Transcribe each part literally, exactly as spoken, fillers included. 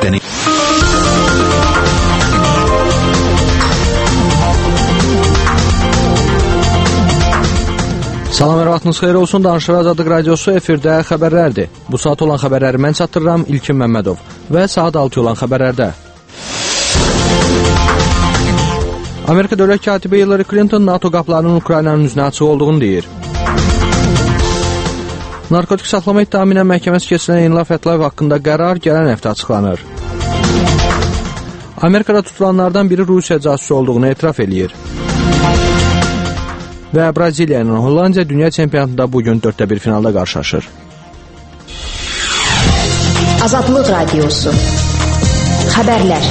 Deney... Salam, hər vaxtınız xeyir olsun. Danışıq Azadlıq Radiosu efirdə xəbərlərdir. Bu saat olan xəbərləri mən çatdırıram, İlkin Məmmədov. Və saat altı olan xəbərlərdə. Amerika Dövlət Katibi Hillary Clinton NATO qapılarının Ukraynanın üzünə açıq olduğunu deyir. Narkotik saxlama ittihamı ilə məhkəməsi keçirilən Eynullah Fətulayev haqqında qərar gələn həftə açıqlanır. Amerikada tutulanlardan biri Rusiya casusu olduğunu etiraf eləyir. Və Braziliya ilə Hollandiya dünya çempionatında bugün dörddə bir finalda qarşılaşır. Azadlıq Radiosu. Xəbərlər.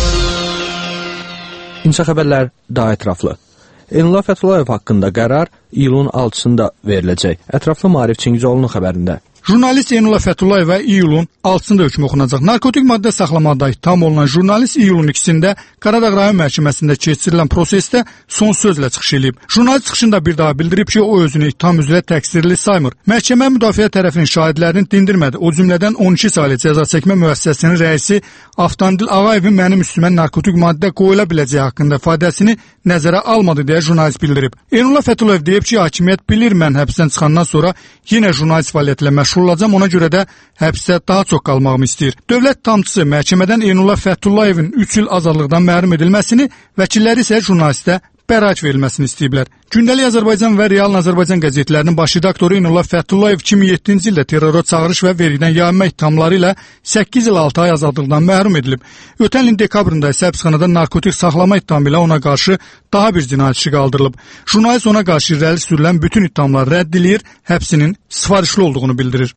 İnşa xəbərlər daha ətraflı. Eynullah Fətulayev haqqında qərar iyulun altısında veriləcək. Ətraflı Maarif Çingizoğlu'nun xəbərində. Jurnalist Eynullah Fətullayevə iyulun altısında hökm oxunacaq. Narkotik maddə saxlamaqda ittiham olunan jurnalist iyulun ikisində Qaradağ rayon məhkəməsində keçirilən prosesdə son sözlə çıxış edib. Jurnalist çıxışında bir daha bildirib ki, o özünü ittiham üzrə təqsirli saymır. Məhkəmə müdafiə tərəfinin şahidlərini dindirmədi. O cümlədən on iki saylı cəza çəkmə müəssisəsinin rəisi Avtandil Ağayevin mənim üstümə narkotik maddə qoyula biləcəyi haqqında ifadəsini nəzərə almadı deyə jurnalist bildirib. Eynullah Fətulayev deyib ki, hakimiyyət bilir mən həbsdən çıxandan sonra yenə jurnalist fəaliyyətlə məşğul olacağam, ona görə də həbsdə daha çox qalmağımı istəyir. Dövlət tamçısı məhkəmədən Eynullah Fətullayevin üç il azadlıqdan məhrum edilməsini, vəkilləri isə jurnalistə bəraət verilməsini istəyiblər. Gündəlik Azərbaycan və Real Azərbaycan qəzetlərinin baş redaktoru Eynullah Fətullayev iki min yeddinci ildə terrora çağırış və vergidən yayınma ittihamları ilə səkkiz il altı ay azadlıqdan məhrum edilib. Ötən ilin dekabrında isə həbsxanada narkotik saxlama ittihamı ilə ona qarşı daha bir cinayət işi qaldırılıb. Jurnalist ona qarşı irəli sürülən bütün ittihamları rədd edir, həbsinin sifarişli olduğunu bildirir.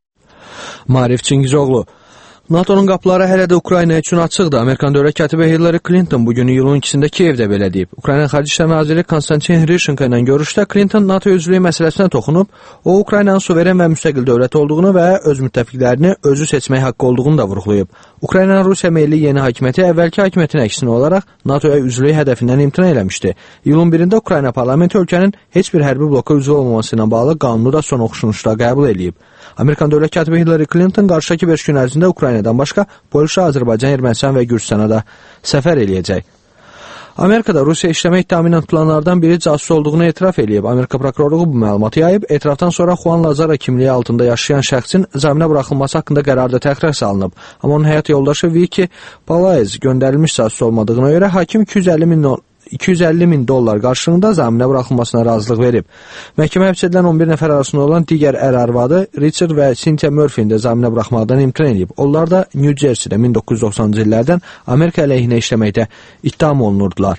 Maarif Çingizoğlu. NATO'nun qapıları hələ də Ukrayna üçün açıqdır. Amerikan Dövlət Katibi Hillary Clinton bugün iyulun ikisində Kiyevdə belə deyib. Ukrayna Xarici İşlər Naziri Konstantin Hrişenko ilə görüşdə Clinton NATO üzvlüyü məsələsinə toxunub, o Ukraynanın suveren və müstəqil dövlət olduğunu və öz müttəfiqlərini özü seçmək haqqı olduğunu da vurğulayıb. Ukraynanın Rusiya meyilli yeni hakimiyyəti əvvəlki hakimiyyətin əksinə olaraq NATO'ya üzvlüyü hədəfindən imtina eləmişdi. İyulun birində Ukrayna parlamenti ölkənin heç bir hərbi bloka üzv olmaması ilə bağlı qanunu da son oxuşuluşda qəbul edib. Amerikan Dövlət Katibi Hillary Clinton qarşıdakı beş gün ərzində Ukraynadan başqa Polşa, Azərbaycan, Ermənistan və Gürcüstana da səfər eləyəcək. Amerikada Rusiya işləmə ittihamı ilə tutulanlardan biri casus olduğunu etiraf eləyib. Amerika prokurorluğu bu məlumatı yayıb. Etirafdan sonra Juan Lazara kimliyi altında yaşayan şəxsin zaminə buraxılması haqqında qərarda təxirə salınıb. Amma onun həyat yoldaşı Viki Palaez göndərilmiş casus olmadığına görə hakim iki yüz əlli min iki yüz əlli min dollar qarşılığında zaminə buraxılmasına razılıq verib. Məhkəmə həbs edilən on bir nəfər arasında olan digər ər-arvadı Richard və Cynthia Murphy-ni də zaminə buraxmaqdan imtina edib. Onlar da New Jersey-də min doqquz yüz doxsanıncı illərdən Amerika əleyhinə işləməkdə ittiham olunurdular.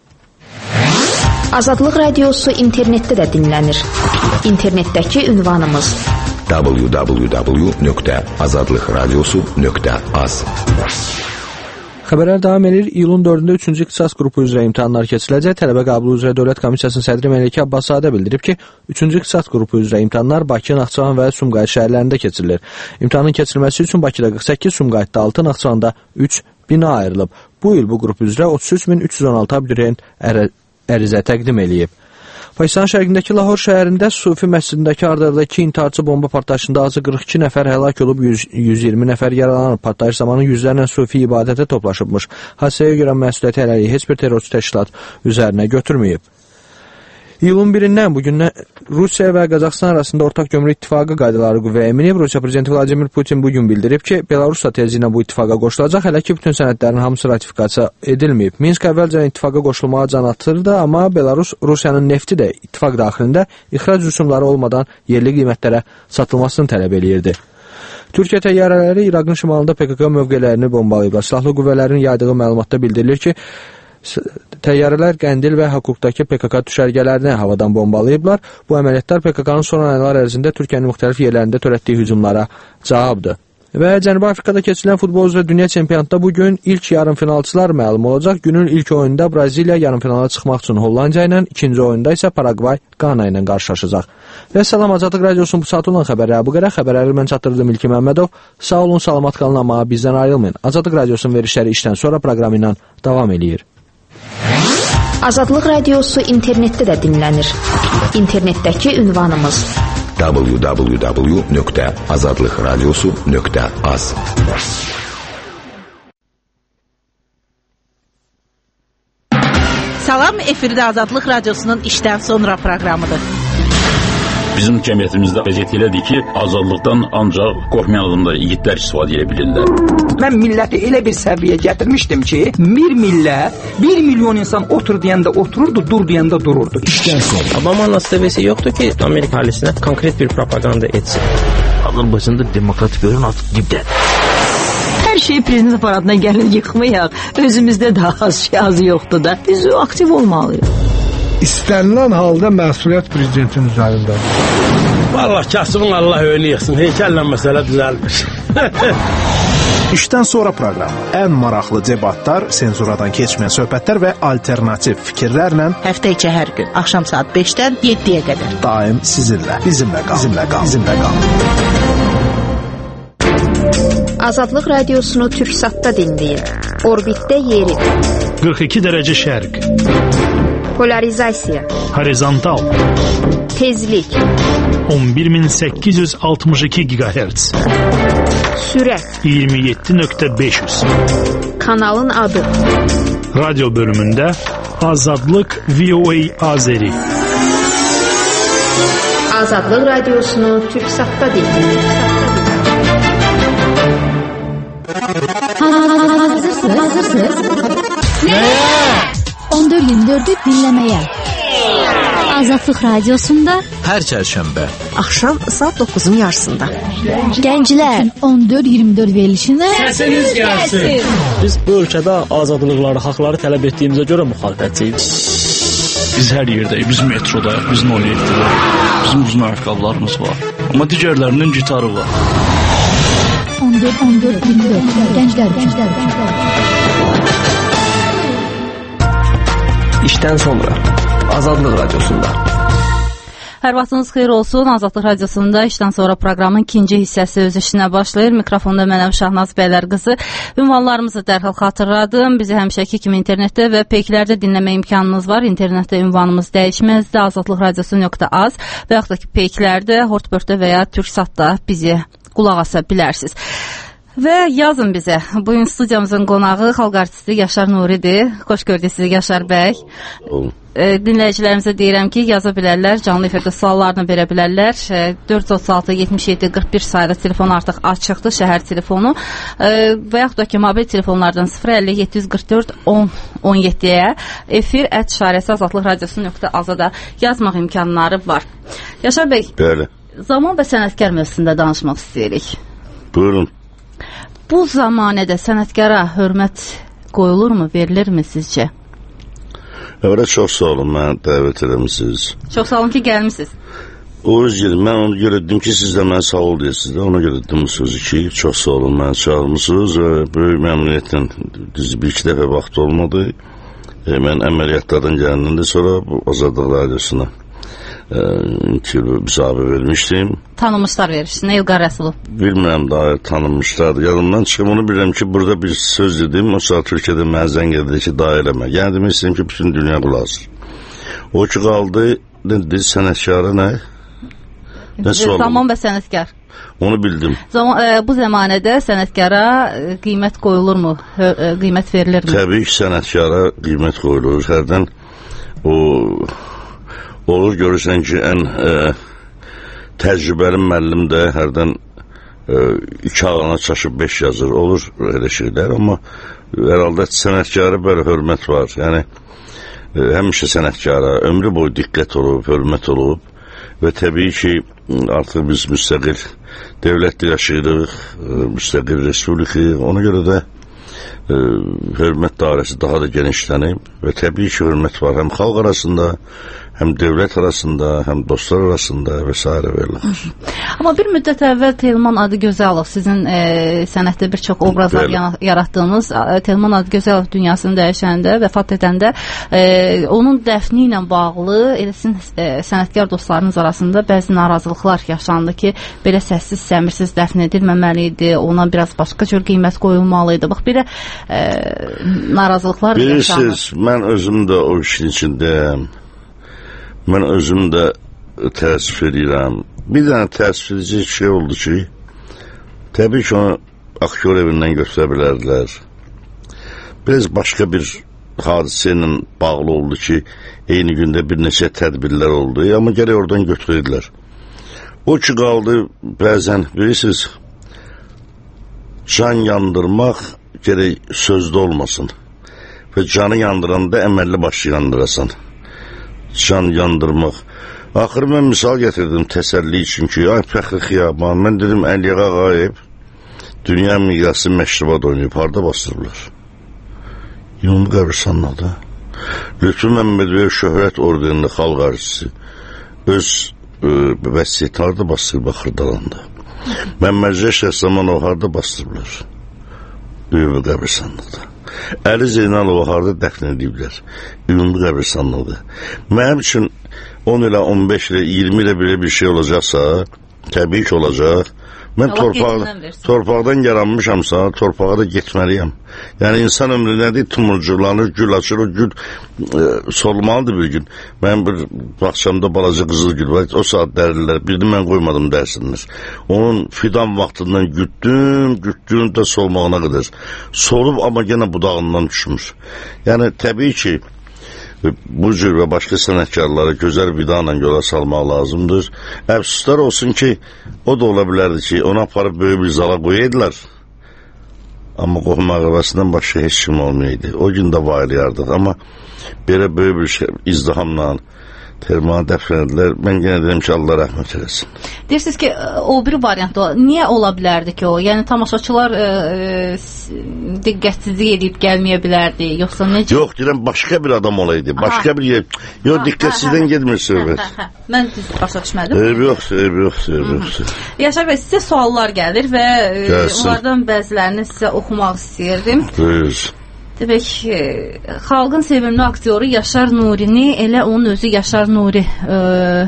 Azadlıq Radiosu internetdə də dinlənir. İnternetdəki ünvanımız w w w nöqtə azadlıq radiosu nöqtə az. Xəbərlər davam edir. İyulun dördündə üçüncü ixtisas qrupu üzrə imtahanlar keçiriləcək. Tələbə qəbulu üzrə Dövlət Komissiyasının sədri Məlikə Abbasadə bildirib ki, üçüncü ixtisas qrupu üzrə imtahanlar Bakı, Naxçıvan və Sumqayıt şəhərlərində keçirilir. İmtahanın keçirilməsi üçün Bakıda qırx səkkiz, Sumqayıtda altı, Naxçıvanda üç bina ayrılıb. Bu il bu qrup üzrə otuz üç min üç yüz on altı abituriyent ərizə təqdim eləyib. Pakistan şərqindəki Lahor şəhərində Sufi məscidindəki ardında iki intiharçı bomba partlayışında azı qırx iki nəfər həlak olub, yüz iyirmi nəfər yaralanıb. Partlayış zamanı yüzlərlə Sufi ibadətə toplaşıbmış. Hadisəyə görə məsuliyyəti hələlik heç bir terrorçu təşkilat üzərinə götürməyib. İyulun birindən bugündən Rusiya və Qazaxıstan arasında ortaq gömrük ittifaqı qaydaları qüvvəyə minib. Rusiya prezidenti Vladimir Putin bugün bildirib ki, Belarus da tezliklə bu ittifaqa qoşulacaq, hələ ki bütün sənədlərin hamısı ratifikasiya edilməyib. Minsk əvvəlcə ittifaqa qoşulmağa can atırdı, amma Belarus Rusiyanın nefti də ittifaq daxilində ixrac rüsumları olmadan yerli qiymətlərə satılmasını tələb eləyirdi. Türkiyə təyyarələri İraqın şimalında P K K mövqelərini bombalayıblar. Silahlı qüvvələrin yaydığı məlumatda bildirilir ki, təyyarələr Qəndil və Haqquqdakı P K K düşərgələrini havadan bombalayıblar. Bu əməliyyatlar P K K-nın son aylar ərzində Türkiyənin müxtəlif yerlərində törətdiyi hücumlara cavabdır. Və Cənubi Afrikada keçirilən futbol üzrə dünya çempionatında bugün ilk yarımfinalçılar məlum olacaq. Günün ilk oyununda Braziliya yarımfinala çıxmaq üçün Hollandiya ilə, ikinci oyunda isə Paragvay Qana ilə qarşılaşacaq. Və salam, Azadlıq Radiosunun bu saat olan xəbərləri bu qədər. Xəbərləri mən çatdırdım İlkin Məmmədov. Sağ olun, salamat qalın, amma bizdən ayrılmayın. Azadlıq Radiosunun verişləri işdən sonra proqramı ilə davam eləyir. Azadlıq Radiosu internetdə də dinlənir. İnternetdəki ünvanımız w w w nöqtə azadlıq radiosu nöqtə az. Salam, efirdə Azadlıq Radiosunun işdən sonra proqramıdır. Bizim cəmiyyətimizdə vəziyyət elədir ki, azadlıqdan ancaq qorxmayan adamlar, igidlər istifadə edə bilirlər. Mən milləti elə bir səviyyə gətirmişdim ki, bir millət, bir milyon insan otur deyəndə otururdu, dur deyəndə dururdu. İşdən sonra. Obama'nın seviyesi yoktu ki, Amerika halisine konkret bir propaganda etsin. Azərbaycanda demokratik bölüm artıq dibdədir. Hər şey prezident aparatına gəlin yıxmayaq. Özümüzdə də az şey az yoxdur da. Biz aktiv olmalıyıq. İstənilən halda məsuliyyət prezidentin üzərindədir. Vallahi kasımın Allah önü yıxsın. Heykəllə məsələ düzəlmiş. İşdən sonra proqramı. Ən maraqlı debatlar, senzuradan keçməyən söhbətlər və alternativ fikirlərlə həftə içi hər gün axşam saat beşdən yeddiyə qədər daim sizinlə. Bizimlə qal. Bizimlə qal. Bizimlə qal. Azadlıq Radiosunu Türksatda dinləyin. Orbitdə yeri. qırx iki dərəcə şərq. Polarizasiya. Horizontal. Tezlik. on bir min səkkiz yüz altmış iki gigahertz. Sürət. iyirmi yeddi nöqtə beş yüz. Kanalın adı. Radyo bölümündə Azadlıq V O A Azeri. Azadlıq Radiosunu Türksatda dinləyin. Hazırsınız? Hazırsınız? Nəyə? on dörd iyirmi dördü dinləməyə. Azadlıq Radiosunda hər çərşənbə axşam saat doqquzun yarısında. Gənclər on dörd iyirmi dörd verilişinə səsiniz gəlsin. Biz bu ölkədə azadlıqları, haqları tələb etdiyimizə görə müxalifətçiyik. Biz hər yerdəyik, biz metrodayıq, biz nol yeddidə. Bizim uzun ayaqqabılarımız var. Amma digərlərinin gitarı var. on dörd on dörd iyirmi dörd Gənclər, gənclər, gənclər. İşdən sonra Azadlıq Radiosunda. Hər vaxtınız xeyir olsun. Azadlıq Radiosunda işdən sonra proqramın ikinci hissəsi öz işinə başlayır. Mikrofonda mənəm Şahnaz Bəylər qızı. Ünvanlarımızı dərhal xatırladım. Bizi həmişəki kimi internetdə və peyklərdə dinləmə imkanınız var. İnternetdə ünvanımız dəyişməzdir. azadlıq radiosu nöqtə az və yaxud da ki peyklərdə, Hortbördə və ya Türksatda bizi qulaq asa bilərsiniz. Və yazın bizə. Bugün studiyamızın qonağı xalq artisti Yaşar Nuridir. Xoş gördük sizi Yaşar bəy. E, dinləyicilərimizə deyirəm ki, yaza bilərlər, canlı efirdə suallarını verə bilərlər. E, dörd otuz altı yetmiş yeddi qırx bir sayılı telefon artıq açıqdır, şəhər telefonu. E, və yaxud da ki, mobil telefonlardan sıfır əlli yeddi yüz qırx dörd on on yeddiyə efir ət işarəsi azadlıq radiosu nöqtə azada yazmaq imkanları var. Yaşar bəy, Bəli. Zaman və sənətkar mövzusunda danışmaq istəyirik. Buyurun. Bu zamanədə sənətkara hörmət qoyulurmu, verilirmi sizcə? Əvvələ çox sağ olun, mənə dəvət edəmisiniz. Çox sağ olun ki, gəlmişsiniz. O öz yerim, mən onu görə dedim ki, siz də mənə sağ ol deyirsiniz də, ona görə dedim bu sözü ki, çox sağ olun, mənə çağırmışsınız və böyük məmnuniyyətlə, düz bir iki dəfə vaxt olmadı. E, mən əməliyyatlardan gələndən də sonra bu Azadlıq Radiosuna ki, müsahibə vermişdim. Tanınmışlar vermişsin, İlqar Rəsulov. Bilmirəm, daha tanınmışlardı. Yadımdan çıxım, onu bilirəm ki, burada bir söz dedim, o saat Türkiye'də mənə zəng edildi ki, daha eləmə. Yəni demək istəyim ki, bütün dünya qulaqsın. O ki, qaldı, dedi, sənətkara nə? Nə sualım? Zaman və sənətkar. Onu bildim. Zaman, e, bu zamanədə sənətkara qiymət qoyulurmu, qiymət verilirmi? Təbii ki, sənətkara qiymət qoyulur. Hərdən o... Olur, görürsən ki, ən e, təcrübəli müəllim də hərdən e, iki ağına çaşıb beş yazır. Olur elə şeylər, amma hər halda sənətkara belə hörmət var. Yəni, e, həmişə sənətkara ömrü boyu diqqət olub, hörmət olub və təbii ki, artıq biz müstəqil dövlətdə yaşayırıq, e, müstəqil respublikayıq. Ona görə də e, hörmət dairəsi daha da genişlənib və təbii ki, hörmət var həm xalq arasında, həm dövlət arasında, həm dostlar arasında və s. verilir. Amma bir müddət əvvəl Telman Adıgözəlov, sizin e, sənətdə bir çox obrazlar Bəli. yaratdığınız Telman Adıgözəlov dünyasını dəyişəndə, vəfat edəndə e, onun dəfni ilə bağlı elə sizin e, sənətkar dostlarınız arasında bəzi narazılıqlar yaşandı ki, belə səssiz, səmirsiz dəfn edilməməli idi, ona biraz başqa cür qiymət qoyulmalı idi. Bax, belə e, narazılıqlar Bilirsiniz, yaşandı. Bilirsiniz, mən özüm də o işin içindəyəm. Mən özüm də təəssüf edirəm. Bir dənə təəssüf edici şey oldu ki, təbii ki, onu aktyor evindən götürə bilərdilər. Biraz başqa bir hadisə ilə bağlı oldu ki, eyni gündə bir neçə tədbirlər oldu, amma gərək oradan götürürdülər. O ki, qaldı bəzən, bilirsiniz, can yandırmaq gərək sözdə olmasın və canı yandıranda əməlli başlı yandırasan. Can yandırmaq. Axırı mən misal getirdim təsəlli üçün ki, ay fəxri xiyaban, mən dedim Əliyə Ağayev dünya miqyası məşrubat oynayıb, harada bastırırlar? Yunlu qəbristanlığı da. Lütfü Məmmədov şöhrət ordenli xalq arzusu öz vəsiyyəti harada bastırıb Xırdalanda. Məmmədcə Şəhzamanov harada bastırırlar? Ümumi qəbristanlıqda. Əli Zeynalova harada dəfn ediblər? Ümumi qəbristanlıqda. Mənim üçün on ilə, on beş ilə, iyirmi ilə belə bir şey olacaqsa, təbii ki olacaq. Mən torpaq, torpaqdan yaranmışamsa, torpağa da getməliyəm. Yəni, insan ömrü nədir? Tumurcuqlanır, gül açır, o gül e, solmalıdır bir gün. Mənim bir baxçamda balaca qızıl gül var, o saat dərirlər, birini mən qoymadım dərsinlər. Onun fidan vaxtından gütdüm, gütdüm də solmağına qədər. Solub, amma yenə budağından düşmür. Yəni, təbii ki, bu cür və başqa sənətkarları gözəl vidanla yola salmaq lazımdır. Əfsuslar olsun ki, o da ola bilərdi ki, onu aparıb böyük bir zala qoyaydılar. Amma qohum ağabəsindən başqa heç kim olmayaydı. O gün də vaylayardıq. Amma belə böyük bir şey, izdihamla termanı dəfn edilər. Mən yenə deyim ki, Allah rəhmət eləsin. Deyirsiniz ki, o bir variant da niyə ola bilərdi ki o? Yəni, tamaşaçılar e, e, diqqətsizlik edib gəlməyə bilərdi, yoxsa necə? Yox, deyirəm, başqa bir adam olaydı. Başqa bir yer. Yox, diqqətsizdən gedmir söhbət. Mən düz başa düşmədim. Eyb yoxdur, eyb yoxdur, eyb yoxdur. Yaşar bəy, sizə suallar gəlir və e, onlardan bəzilərini sizə oxumaq istəyirdim. Buyur. Demək, xalqın sevimli aktyoru Yaşar Nurini elə onun özü Yaşar Nuri e,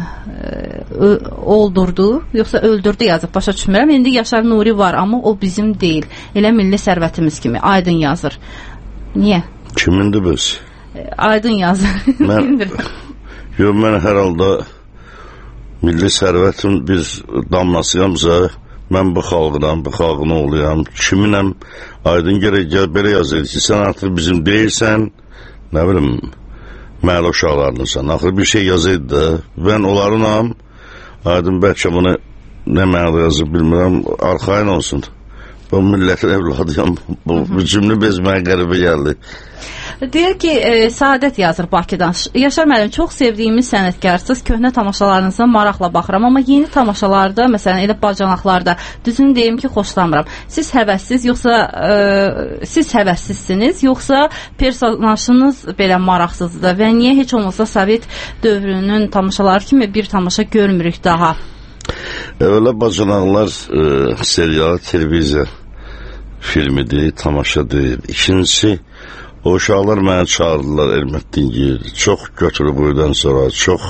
e, oldurdu, yoxsa öldürdü yazıb, başa düşmürəm. İndi Yaşar Nuri var, amma o bizim deyil. Elə milli sərvətimiz kimi, aydın yazır. Niyə? Kimindir biz? Aydın yazır. Mən, yox, mən hər halda milli sərvətin bir damlasıyamsa, mən bu xalqdan, bu xalqın oğluyam, kiminəm, aydın gərək gəl, belə yazır ki, sən artıq bizim deyirsən, nə bilim, məli uşaqlarınsan, axır bir şey yazıydı da, mən onlarınam, aydın bəlkə bunu nə məli yazıb bilmirəm, arxain olsun, bu millətin evladıyam, bu, bu cümlə bezməyə qəribə gəldi. Deyir ki, e, Saadət yazır Bakıdan. Yaşar müəllim, çox sevdiyimiz sənətkarsız, köhnə tamaşalarınıza maraqla baxıram, amma yeni tamaşalarda, məsələn, elə bacanaqlarda, düzünü deyim ki, xoşlamıram. Siz həvəssiz, yoxsa e, siz həvəssizsiniz, yoxsa personajınız belə maraqsızdır və niyə heç olmasa Sovet dövrünün tamaşaları kimi bir tamaşa görmürük daha? Öyle bacanaqlar e, serial, televiziya filmidir, tamaşa deyil. İkincisi, o uşaqlar mənə çağırdılar Ermətdin gir. Çox götürüb uydan sonra, çox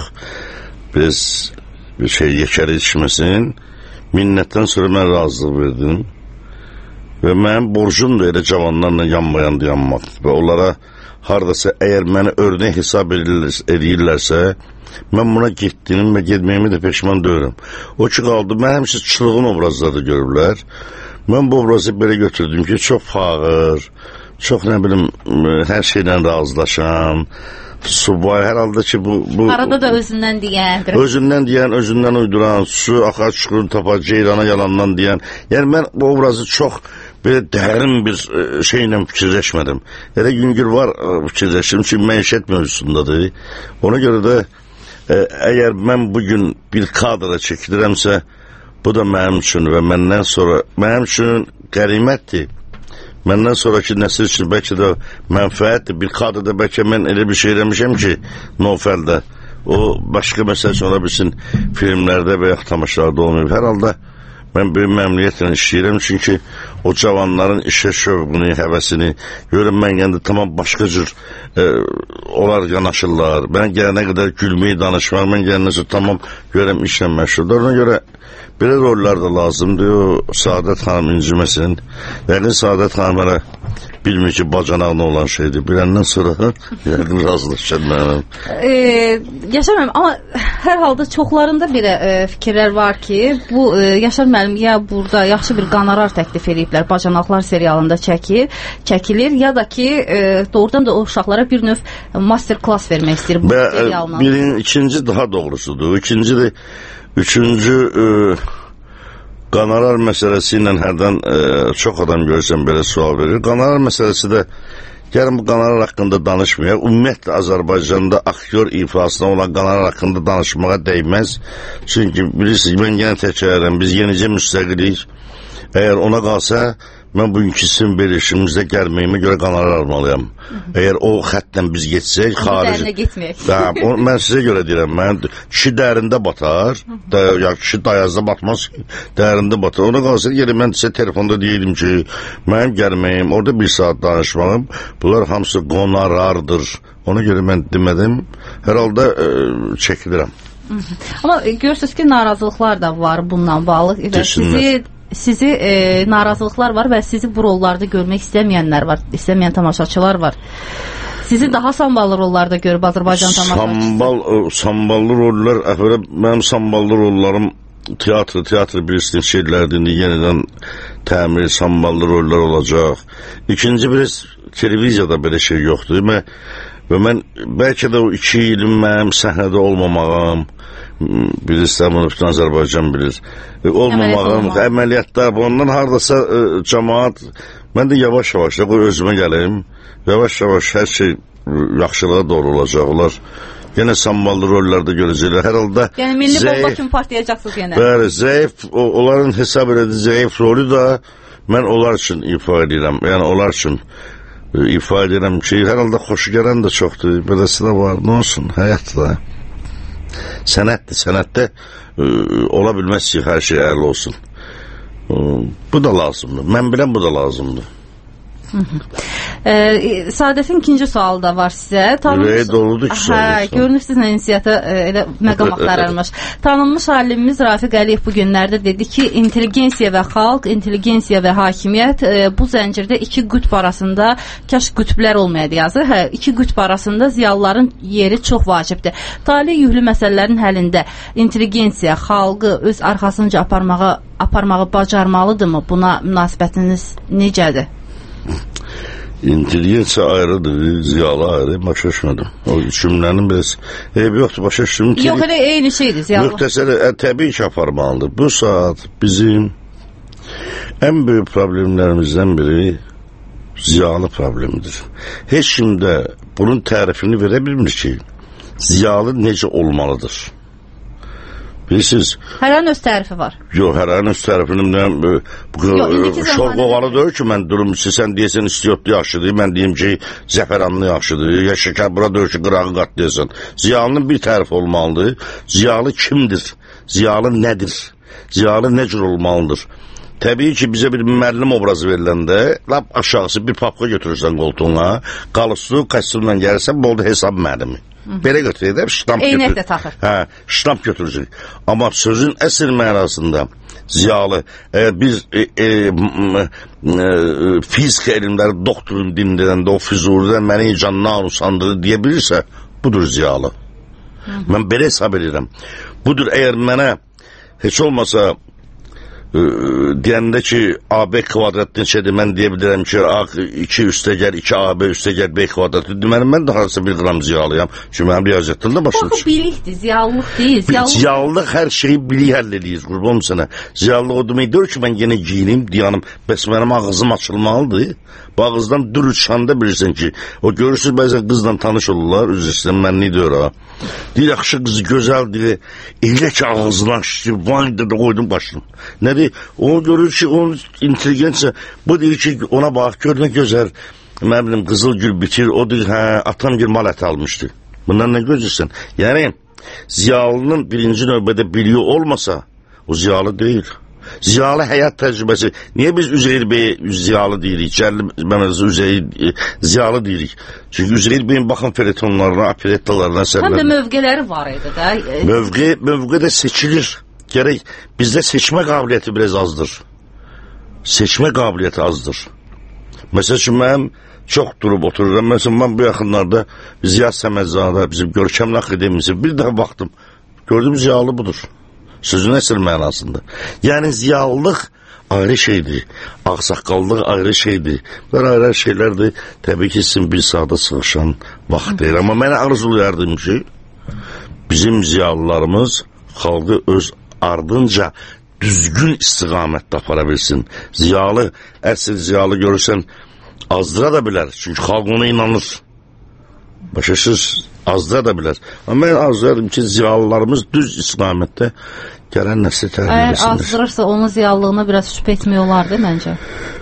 biz bir şey yekəri içməsin. Minnətdən sonra mən razılıq verdim. Və mənim borcum da elə cavanlarla yanmayandı yanmaq. Və onlara haradasa əgər məni örnək hesab edirlərsə, mən buna getdiyim və getməyimi də peşman deyirəm. O ki qaldı, mən həmişə çılğın obrazlarda görürlər. Mən bu obrazı belə götürdüm ki, çox fağır, çox nə bilim, hər şeylə razılaşan, subay, hər halda ki bu... bu arada da özündən deyən. Özündən deyən, özündən uyduran, su, axar çukurun tapar, ceyrana yalandan deyən. Yəni mən bu obrazı çox belə dərin bir şeylə fikirləşmədim. Elə yüngül var fikirləşdim ki, məişət mövzusundadır. Ona görə də ə, əgər mən bugün bir kadra çəkilirəmsə, bu da mənim üçün və məndən sonra, mənim üçün qənimətdir. Məndən sonraki nəsil üçün bəlkə də mənfəətdir. Bir kadrda bəlkə mən elə bir şey eləmişəm ki, Nofəldə. O, başqa məsələ üçün ola bilsin filmlərdə və yaxud tamaşalarda olmayıb. Hər halda mən böyük məmnuniyyətlə işləyirəm, çünki o cavanların işə şövqünü, həvəsini görürəm, mən gəndə tamam başqa cür e, onlar yanaşırlar. Mən gələnə qədər gülməyi, danışmaq, mən gələnə tamam görürəm işlə məşğuldur. Ona görə belə rollar da lazımdır. O Saadət xanım inciməsin. Yəqin Saadət xanım hələ bilmir ki, bacanaqlı olan şeydir. Biləndən sonra yəqin razılaşır mənim. E, Yaşar müəllim, amma hər halda çoxlarında belə e, fikirlər var ki, bu e, Yaşar müəllim ya burada yaxşı bir qonorar təklif ediblər, bacanaqlar serialında çəkir, çəkilir, ya da ki e, doğrudan da o uşaqlara bir növ master class vermək istəyir bu Bə, serialına. Birin, ikinci daha doğrusudur. İkinci de üçüncü e, qonorar məsələsi ilə hərdən e, çox adam görürsən belə sual verir. Qonorar məsələsi də gəlin bu qonorar haqqında danışmayaq. Ümumiyyətlə Azərbaycanda aktyor ifasına olan qonorar haqqında danışmağa dəyməz. Çünki bilirsiniz, mən yenə təkərəm, biz yenicə müstəqillik. Əgər ona qalsa, mən bugünkü sizin verilişimizdə gəlməyimə görə qonorar almalıyam. Əgər o xətdən biz geçsək, xarici... Dərinə getməyək. Hə, mən sizə görə deyirəm, mən kişi dərində batar, da, ya kişi dayazda batmaz, dərində batar. Ona qalsa, yəni mən sizə telefonda deyirdim ki, mənim gəlməyim, orada bir saat danışmağım, bunlar hamısı qonarardır. Ona görə mən demədim, hər halda e, çəkilirəm. Amma görürsünüz ki, narazılıqlar da var bundan bağlı və sizi... Sizi e, narazılıqlar var və sizi bu rollarda görmək istəməyənlər var, istəməyən tamaşaçılar var. Sizi daha samballı rollarda görüb Azərbaycan tamaşaçısı. Sambal, samballı rollar, əfərə, mənim samballı rollarım teatr, teatr birisinin şeylərdir, yenidən təmir, samballı rollar olacaq. İkinci biraz televiziyada belə şey yoxdur. Mən, və mən bəlkə də o iki ilim mənim səhnədə olmamağım, bilirsən, bunu bütün Azərbaycan bilir. E, olmamağım, əməliyyatlar, ondan haradasa e, cəmaat, mən də yavaş-yavaş da qoy özümə gəlim, yavaş-yavaş hər şey yaxşılığa doğru olacaq. Onlar yenə samballı rollarda görəcəklər. Hər halda yəni milli bomba kimi partlayacaqsınız yenə. Bəli, zəif, o, onların hesab elədiyi zəif rolü da mən onlar üçün ifa edirəm. Yəni onlar üçün e, ifa edirəm ki, hər halda xoşu gələn də çoxdur. Beləsi də var, nə olsun, həyat da. Sənətdir, sənətdə e, ola bilməz ki, hər şey ərli olsun. E, bu da lazımdır. Mən biləm, bu da lazımdır. E, Saadətin ikinci sualı da var sizə. Ürəyi doludur ki, hə, görünür sizlə inisiyyata e, elə məqam axtarılmış. Tanınmış alimimiz Rafiq Əliyev bu günlərdə dedi ki, intelligensiya və xalq, intelligensiya və hakimiyyət e, bu zəncirdə iki qütb arasında kaş qütblər olmayaydı yazır. Hə, iki qütb arasında ziyalıların yeri çox vacibdir. Talih yüklü məsələlərin həllində intelligensiya, xalqı öz arxasınca aparmağı, aparmağı bacarmalıdırmı? Buna münasibətiniz necədir? İntelligensiya ayrıdır, ziyalı ayrı, başa düşmədim. O cümlənin biraz eybi yoxdur, başa düşdüm ki... Yox, elə eyni şeydir, ziyalı. Müxtəsəri, ə, təbii ki, aparmalıdır. Bu saat bizim ən böyük problemlərimizdən biri ziyalı problemidir. Heç kim də bunun tərifini verə bilmir ki, ziyalı necə olmalıdır. Bilirsiniz? Hərənin öz tərifi var. Yox, hərənin öz tərifini şor qoğalı deyil ki, mən durum, sən deyəsən istiyotlu yaxşıdır, mən deyim ki, zəfəranlı yaxşıdır, ya şəkər bura deyil ki, qırağı qat deyəsən. Ziyalının bir tərif olmalıdır. Ziyalı kimdir? Ziyalı nədir? Ziyalı nə cür olmalıdır? Təbii ki, bizə bir müəllim obrazı veriləndə, lap aşağısı bir papqa götürürsən qoltuğuna, qalısı, kaçsınla gəlirsən, bu oldu hesab müəllimi. Belə götürək, ştamp götürür. Eynək də taxır. Hə, ştamp götürürsən. Amma sözün əsl mənasında ziyalı, e, biz e, e, e, fizik elmləri doktorun dinləyəndə o füzuridən məni candan usandırır deyə bilirsə, budur ziyalı. Hı -hı. Mən belə hesab edirəm. Budur, əgər mənə heç olmasa e, deyəndə ki, A B kvadrat neçədir, mən deyə bilirəm ki, A iki üstəgəl, iki A B üstəgəl B kvadratı. Deməli, mən də harasa bir qram ziyalıyam. Çünki mənim riyaziyyatdan da başım çıxır. Bilikdir, ziyalılıq deyil. Ziyalılıq, ziyalılıq hər şeyi bilik həll edir, qurban sənə. Ziyalılıq o demək deyir ki, mən yenə giyinim, deyanım, bəs mənim ağzım açılmalıdır. Bu ağızdan dür uçanda bilirsən ki, o görürsünüz, bəzən qızla tanış olurlar, üzr istəyirəm, mən nə deyir ha. Deyir, yaxşı qızı gözəldir, elə ki ağzını açdı, vay da qoydum başını. Nədir? O görür ki, onun intelligensiya, bu deyir ki, ona bax, gör nə gözəl, mən bilim, qızıl gül bitir, o deyir, hə, atam bir mal əti almışdı. Bundan nə gözürsən? Yəni, ziyalının birinci növbədə biliyi olmasa, o ziyalı deyil. Ziyalı həyat təcrübəsi. Niyə biz Üzeyir Bey ziyalı deyirik? Cəlli mənəzi Üzeyir e, ziyalı deyirik. Çünki Üzeyir Bey'in baxın feletonlarına, operettalarına səbəb. Həm də mövqeləri var idi də. Mövqe, mövqe də seçilir. gərək bizdə seçmə qabiliyyəti biraz azdır. Seçmə qabiliyyəti azdır. Məsəl üçün, mənim çox durub otururam. Məsələn, mən bu yaxınlarda Ziya Səmədzadə, bizim Görkəmli Akademisi bir dəfə baxdım. Gördüm, ziyalı budur. Sözün əsl mənasında. Yəni, ziyalılıq ayrı şeydir. Ağsaqqallıq ayrı şeydir. Bunlar ayrı şeylərdir. Təbii ki, sizin bir saata sığışan vaxt deyil. Amma mənə arzulayardım ki, bizim ziyalılarımız xalqı öz ardınca düzgün istiqamətdə apara bilsin. Ziyalı, əsl ziyalı görürsən, azdıra da bilər. Çünki xalq ona inanır. Başasız azdıra da bilər. Amma mən arzulayardım ki, ziyalılarımız düz istiqamətdə gələn nəsli tərbiyə etsinlər. Əgər azdırırsa, onun ziyallığına biraz şübhə etmək olardı, məncə.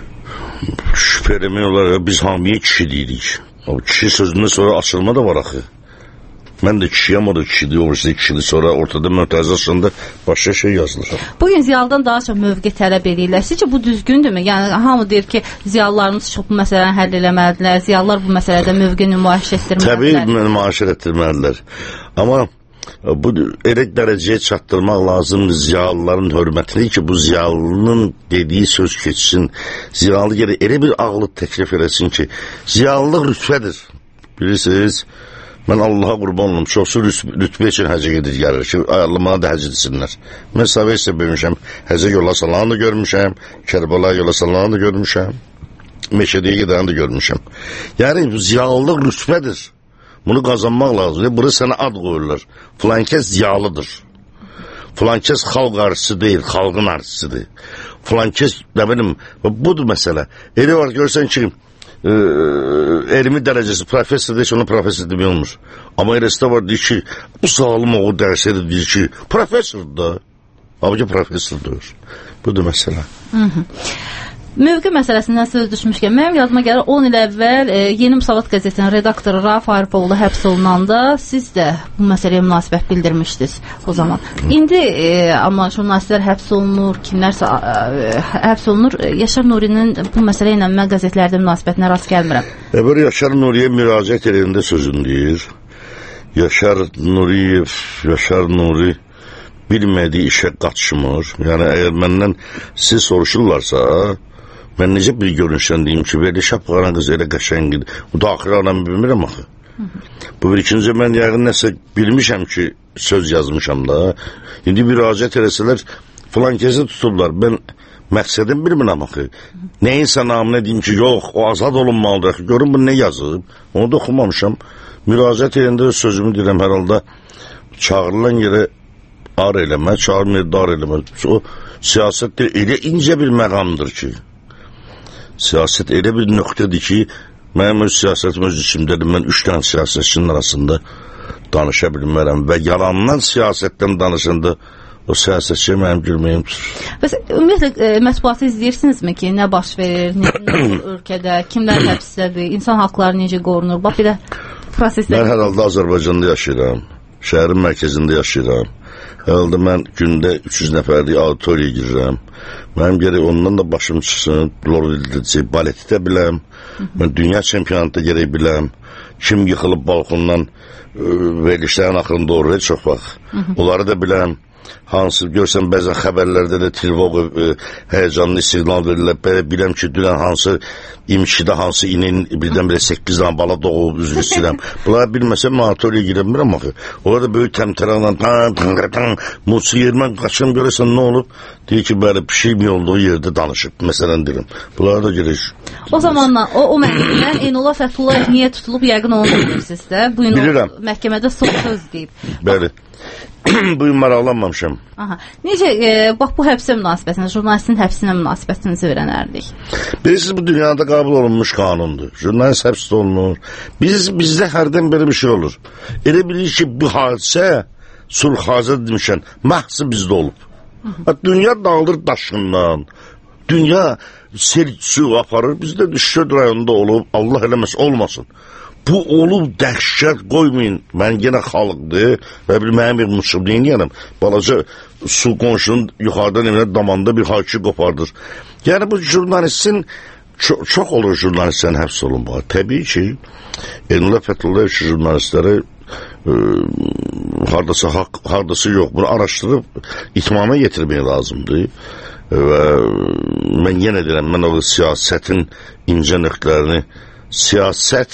Şübhə etmək olar. Biz hamıya kişi deyirik. O kişi sözündən sonra açılma da var axı. Mən də kişiyəm, o da kişidir, o birisi kişidir. Sonra ortada mötərizə aslında başqa şey yazılır. Bugün ziyalıdan daha çox mövqe tələb edirlər. Sizcə bu düzgündürmü? Yəni, hamı deyir ki, ziyalılarımız çox bu məsələni həll eləməlidirlər. Ziyalılar bu məsələdə mövqe nümayiş etdirməlidirlər. Təbii nümayiş etdirməlidirlər. Amma bu elə dərəcəyə çatdırmaq lazımdır ziyalıların hörmətini ki, bu ziyalının dediyi söz keçsin. Ziyalı gələ elə bir ağlı təklif eləsin ki, ziyalılıq rütbədir. Bilirsiniz, mən Allaha qurban olum, çoxsu rütbə üçün həcə gedir gəlir ki, ayarlamana da həcə etsinlər. Mən Savesdə böyümüşəm, həcə yola salanı da görmüşəm, Kərbəla yola salanı da görmüşəm, Meşədiyə gedəni də görmüşəm. Yəni, ziyalılıq rütbədir. Bunu qazanmaq lazımdır. Bura sənə ad qoyurlar. Filankəs ziyalıdır. Filankəs xalq arısı deyil, xalqın arısıdır. Filankəs, nə bilim, budur məsələ. Elə var, görsən ki, e, elmi dərəcəsi professor deyir ki, ona professor demək olmur. Amma eləsdə var, deyir ki, bu sağlım oğul dərsədir, deyir ki, professordur da. Abi ki, professordur. Budur məsələ. Hı hı. Mövqe məsələsindən söz düşmüşkən, mənim yadıma gəlir on il əvvəl e, Yeni Müsavat qəzetinin redaktoru Rauf Arifoğlu həbs olunanda siz də bu məsələyə münasibət bildirmişdiniz o zaman. İndi e, amma jurnalistlər həbs olunur, kimlərsə e, həbs olunur. Yaşar Nurinin bu məsələ ilə mən qəzetlərdə münasibətinə rast gəlmirəm. Əvvəl Yaşar Nuriyə müraciət edəndə sözün deyir. Yaşar Nuriyev, Yaşar Nuri bilmədiyi işə qaçmır. Yəni, əgər məndən siz soruşurlarsa, mən necə bir görünüşdən deyim ki, belə şapqaran qız elə qəşəngidir. Bu da axırı adam bilmirəm axı. Bu bir ikinci mən yəqin nəsə bilmişəm ki, söz yazmışam da. İndi müraciət eləsələr, filan kəsi tutublar. Mən məqsədim bilmirəm axı. Nəyinsə namına deyim ki, yox, o azad olunmalıdır. Görün bu nə yazıb, onu da oxumamışam. Müraciət edəndə sözümü deyirəm, hər halda çağırılan yerə ar eləmə, çağırmır dar eləmə. O siyasətdə elə incə bir məqamdır ki, siyasət elə bir nöqtədir ki, mənim öz siyasətim öz içimdədir. Mən üç dənə siyasətçinin arasında danışa bilmərəm və yalandan siyasətdən danışanda o siyasətçi mənim gülməyim tutur. Bəs ümumiyyətlə e, mətbuatı izləyirsinizmi ki, nə baş verir, nə, nə ölkədə, kimlər həbsdədir, insan haqları necə qorunur? Bax, bir də proseslər... Mən hər halda Azərbaycanda yaşayıram, şəhərin mərkəzində yaşayıram. Hər halda mən gündə üç yüz nəfərlik auditoriya girirəm. Mənim gərək ondan da başım çıxsın, baleti də biləm, mən dünya çempionatda gərək biləm, kim yıxılıb balkondan verilişlərin axırında oraya çox vaxt, onları da biləm. Hansı, görsən bəzən xəbərlərdə də trivog həyəcanlı siqnal verirlər, belə biləm ki, dünən hansı imkidə hansı inin birdən belə səkkiz dənə bala doğub üzr istəyirəm. Bunları bilməsəm, auditoriya girəmirəm axı. Onlar da böyük təmtərələ musiqi yermən qaçım görəsən nə olub? Deyir ki, belə bir şey mi olduğu yerdə danışıb, məsələn deyirəm. Bunları da gerək. O zamanla, o, o məhkəmədən Eynullah Fəthullayev niyə tutulub, yəqin onu bilirsiniz də. Bu gün o məhkəmədə son söz deyib. Bəli. Bu gün maraqlanmamışam. Aha. Necə, e, bax bu həbsə münasibətiniz, jurnalistin həbsinə münasibətinizi öyrənərdik. Bilirsiniz, bu dünyada qəbul olunmuş qanundur. Jurnalist həbsdə olunur. Biz, bizdə hərdən belə bir şey olur. Elə bilir ki, bu hadisə, sulh hazır demişən, məhsi bizdə olub. Hı-hı. Dünya dağılır daşından. Dünya sel su aparır. Bizdə Şüşöd rayonunda olub. Allah eləməz, olmasın. Bu olub dəhşət qoymayın. Mən yenə xalqdır və bir mənim bir musibdiyini deyirəm. Balaca su qonşunun yuxarıdan evinə damanda bir haki qopardır. Yəni bu jurnalistin ço çox olur jurnalistlərin həbs olunmağı. Təbii ki, Eynullah Fəthullayev jurnalistləri e, hardasa haqq, hardasa yox, bunu araşdırıb itmama yetirmək lazımdır. Və mən yenə deyirəm, mən o siyasətin incə nöqtələrini, siyasət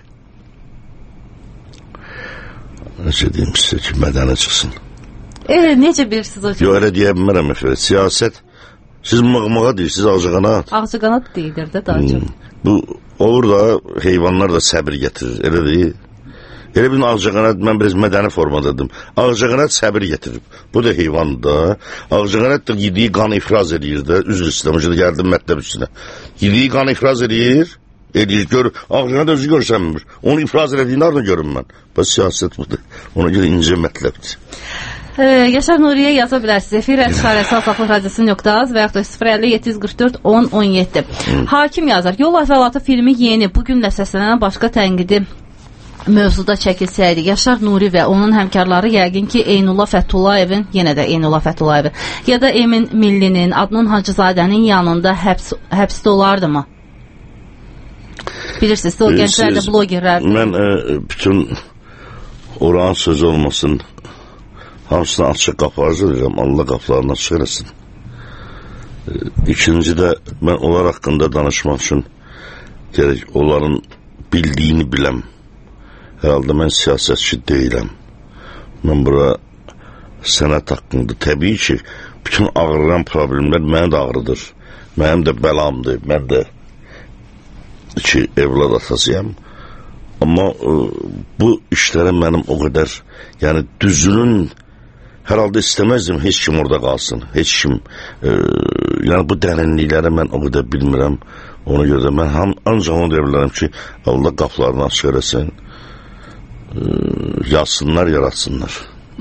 necə deyim sizə ki, mədəni çıxsın. E, necə bilirsiniz hocam? Yox, elə deyə bilmərəm efendim. Siyasət, siz mığmağa deyirsiniz, ağcaqanat. Ağcaqanat deyilir də daha çox. Hmm. Bu, olur da, heyvanlar da səbir getirir, elə deyil. Elə bir ağcaqanat, mən biraz mədəni formadadım. Ağcaqanat səbir getirib. Bu da heyvandır da. Ağcaqanat da yediği qanı ifraz edir də. Üzr istəyirəm, hocam gəldim mətləb üstünə. Yediği qanı ifraz edir. Edir, gör. Ağcaqanat özü görsənmir. Onu ifraz edildiğini ardın görüm mən. Bu siyasət budur. Ona görə incə mətləbdir. Ee, Yaşar Nuriyə yaza bilərsiniz. Efir əlçarəsi Azadlıq Radiosu nöqtə az və yaxud da sıfır əlli yeddi yüz qırx dörd on on yeddi. Hakim yazar. Yol əhvalatı filmi yeni. Bugünlə səslənən başqa tənqidi mövzuda çəkilsəydi, Yaşar Nuri və onun həmkarları yəqin ki, Eynullah Fətullayevin, yenə də Eynullah Fətullayevin, ya da Emin Millinin, Adnan Hacızadənin yanında həbs, həbsdə olardı mı? Bilirsiniz, o gənclər də blogerlər. Mən e, bütün oranın sözü olmasın, hamısını açıq qapı arzu edirəm, Allah qapılarını açıq eləsin. E, ikinci də mən onlar haqqında danışmaq üçün gerək onların bildiyini biləm. Hər halda mən siyasətçi deyiləm. Mən bura sənət haqqında, təbii ki, bütün ağrıran problemlər mənə də ağrıdır. Mənim də bəlamdır, mən də iki evlad atasıyam. Amma e, bu işlərə mənim o qədər, yəni düzünün, hər halda istəməzdim heç kim orada qalsın, heç kim. E, yəni bu dərinlikləri mən o qədər bilmirəm. Ona görə də mən ham, ancaq onu deyə bilərəm ki, Allah qapılarını açıq eləsin. Yazsınlar, yaratsınlar.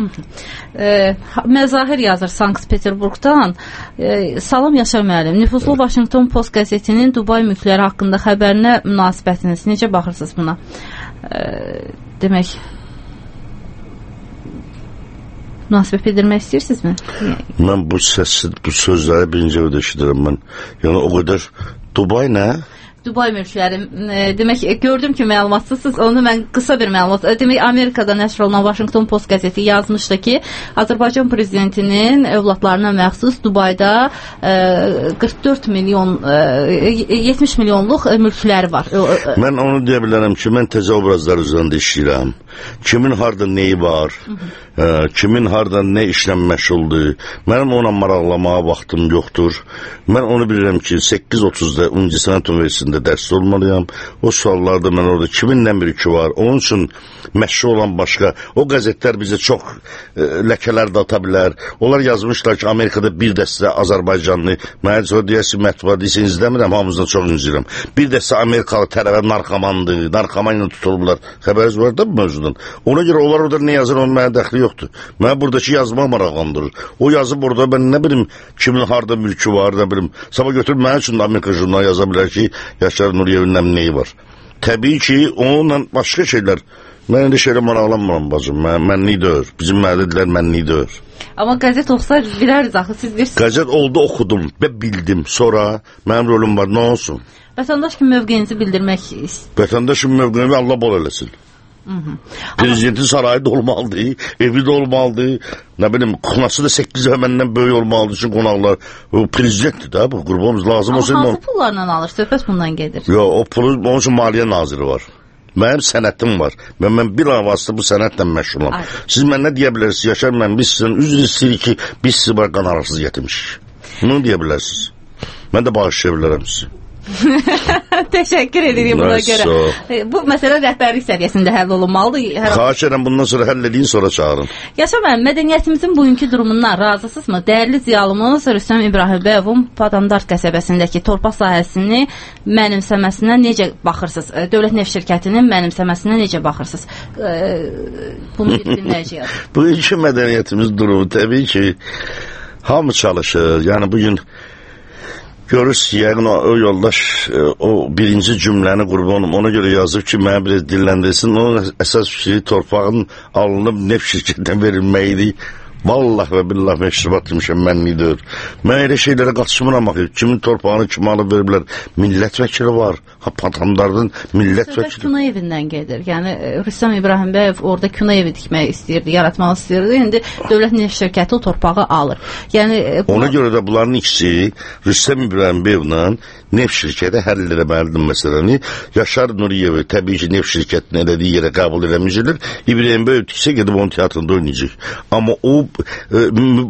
E, Məzahir yazır Sankt-Peterburqdan. E, Salam Yaşar müəllim. Nüfuzlu Washington Post qəzetinin Dubay mülkləri haqqında xəbərinə münasibətiniz necə baxırsınız buna? E, demək münasibət bildirmək istəyirsinizmi? Mən bu səsi, bu sözləri birinci ödə eşidirəm mən. Yəni o qədər Dubay nə? Dubay mülkləri, e, demək gördüm ki, məlumatsızsınız. Onu mən qısa bir məlumat. Demək Amerikada nəşr olunan Washington Post qəzeti yazmışdı ki, Azərbaycan prezidentinin övladlarına məxsus Dubayda e, qırx dörd milyon e, yetmiş milyonluq mülkləri var. Mən onu deyə bilərəm ki, mən təzə obrazlar üzərində işləyirəm. Kimin harda neyi var? E, kimin harda nə işlə məşğuldur? Mənim ona maraqlamağa vaxtım yoxdur. Mən onu bilirəm ki, səkkiz otuzda Universitet Üniversitəsində dərs olmalıyam. O suallarda mən orada kimin nə mülkü var? Onun üçün məşğul olan başqa. O qəzetlər bizə çox e, ləkələr də ata bilər. Onlar yazmışlar ki, Amerikada bir dəstə Azərbaycanlı, mənə sonra deyəsi mətbuat deyəsin, izləmirəm, hamımızdan çox incirəm. Bir dəstə Amerikalı tərəvə narkomandır, narkoman ilə tutulurlar. Xəbəriniz var da bu mövzudan. Ona görə onlar orada nə yazır, onun mənə dəxli yoxdur. Mənə buradakı yazmaq maraqlandırır. O yazıb orada, mən nə bilim, kimin harda mülkü var, nə bilim. Sabah götürüb mənə üçün Amerika jurnalı yaza bilər ki, Yaşar Nuriyevin nəyi var. Təbii ki, onunla başqa şeylər. Mən elə şeylə maraqlanmıram bacım. Mən, mənlik deyir. Bizim mənədilər mənlik deyir. Amma qəzet oxusa biləriz axı, siz bilirsiniz. Qəzet oldu, oxudum və bildim. Sonra mənim rolum var, nə olsun? Vətəndaş kimi mövqeyinizi bildirmək istəyir. Vətəndaş kimi mövqeyini Allah bol eləsin. Hı -hı. Prezidentin sarayı da olmalıdır, evi də olmalıdır. Nə bilim, xunası da səkkiz və məndən böyük olmalıdır üçün qonaqlar. O prezidentdir də, bu qurbanımız lazım olsa. Amma hansı pullarla alır? Söhbət bundan gedir. Yox, o pulu, onun üçün maliyyə naziri var. Mənim sənətim var. Mən, mən bir avazda bu sənətlə məşğulam. Ay. Siz mən nə deyə bilərsiniz, Yaşar mən, biz sizin üzr istəyirik ki, biz sizi var qanararsız getirmişik. Bunu deyə bilərsiniz. Mən də bağışlaya bilərəm sizi. Təşəkkür edirik buna görə. Bu məsələ rəhbərlik səviyyəsində həll olunmalıdır. Xahiş edirəm, bundan sonra həll edin, sonra çağırın. Yaşar müəllim, mədəniyyətimizin bugünkü durumundan razısınızmı? Dəyərli ziyalımız Rüstəm İbrahimbəyovun Padandar qəsəbəsindəki torpaq sahəsini mənimsəməsinə necə baxırsınız? Dövlət Neft şirkətinin mənimsəməsinə necə baxırsınız? Bunu bir dinləyəcəyik. Bugünkü mədəniyyətimiz durumu təbii ki, hamı çalışır. Yəni bugün görürsünüz, yəqin o, o yoldaş o birinci cümləni qurbanım ona görə yazıb ki, mənə biraz dilləndirsin. Onun əsas fikri torpağın alınıb neft şirkətinə verilməyidir. Vallahi və billahi məşrubat demişəm, mənlidir. Mən elə şeylərə qaçışmıram axı. Kimin torpağını kim alıb veriblər? Millət vəkili var, ha patamlardan millət vəkili. Söhbət kino evindən gedir. Yəni Rüstəm İbrahimbəyev orada kino evi tikmək istəyirdi, yaratmaq istəyirdi. İndi dövlət neft şirkəti o torpağı alır. Yəni bu... ona görə də bunların ikisi Rüstəm İbrahimbəyevlə neft şirkəti həll eləməlidir məsələni. Yaşar Nuriyev təbii ki neft şirkətinin elədiyi yerə qəbul eləmişdir. İbrahimbəyev tiksə gedib onun teatrında oynayacaq. Amma o e,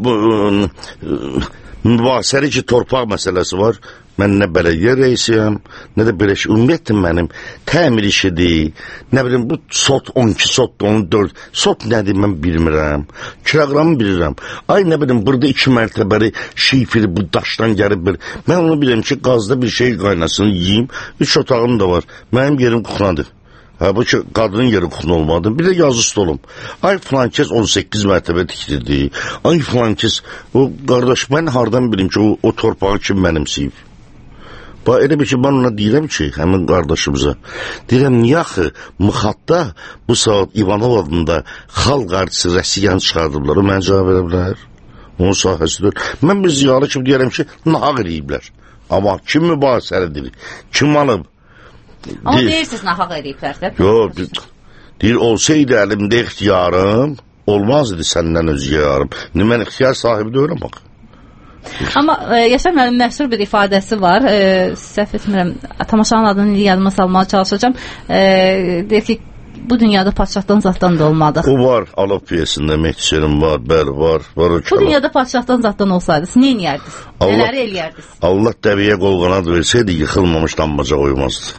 mübahisəli ki torpaq məsələsi var. Mən nə bələdiyyə reisiyəm, nə də belə şey. Ümumiyyətlə mənim təmir işidir. Nə bilim bu sot on iki, sot on dörd. Sot nədir mən bilmirəm. Kiloqramı bilirəm. Ay nə bilim burada iki mərtəbəli şifir bu daşdan gəlib bir. Mən onu bilirəm ki qazda bir şey qaynasın, yiyeyim. Üç otağım da var. Mənim yerim kuxnadır. Ha bu ki qadının yeri kuxna olmadı. Bir də yazı stolum. Ay filan kəs on səkkiz mərtəbə tikdirdi. Ay filan kəs o qardaş mən hardan bilim ki o, o torpağı kim mənimsiyib? Bax elə bir ki mən ona deyirəm ki həmin qardaşımıza. Deyirəm niyə axı Mıxatda bu saat İvanov adında xalq artisi Rəsiyan çıxardıblar. O mənə cavab verə bilər. Onun sahəsidir. Mən bir ziyalı kimi deyirəm ki nahaq eləyiblər. Amma kim mübahisəlidir? Kim alıb? Amma deyirsiniz nahaq ediblər də. Yox, deyir olsaydı əlimdə ixtiyarım, olmazdı səndən özgə yarım. İndi mən ixtiyar sahibi deyirəm bax. Amma e, Yaşar müəllim məşhur bir ifadəsi var. E, səhv etmirəm, tamaşanın adını yadıma salmağa çalışacağam. E, deyir ki, bu dünyada padşahdan zatdan da olmadıq. O var, Alov piyesində Mehdiçerim var, bəli var. var o bu dünyada padşahdan zatdan olsaydınız, nə eləyərdiniz? Nələri eləyərdiniz? Allah dəviyə qol qanad versəydi, yıxılmamış dambaca qoymazdı.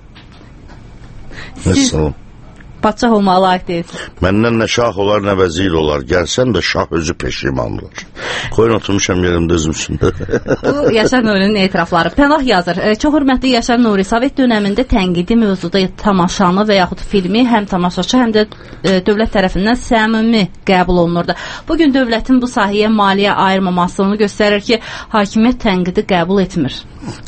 Siz padşah olmağa layiq deyilsiniz. Məndən nə şah olar, nə vəzir olar. Gəlsən də şah özü peşiman olur. Qoyun oturmuşam yerimdə özüm üçün. Bu Yaşar Nuri'nin etirafları. Pənah yazır. E, çox hörmətli Yaşar Nuri, Sovet dönəmində tənqidi mövzuda tamaşanı və yaxud filmi həm tamaşaçı, həm də e, dövlət tərəfindən səmimi qəbul olunurdu. Bugün dövlətin bu sahəyə maliyyə ayırmamasını göstərir ki, hakimiyyət tənqidi qəbul etmir.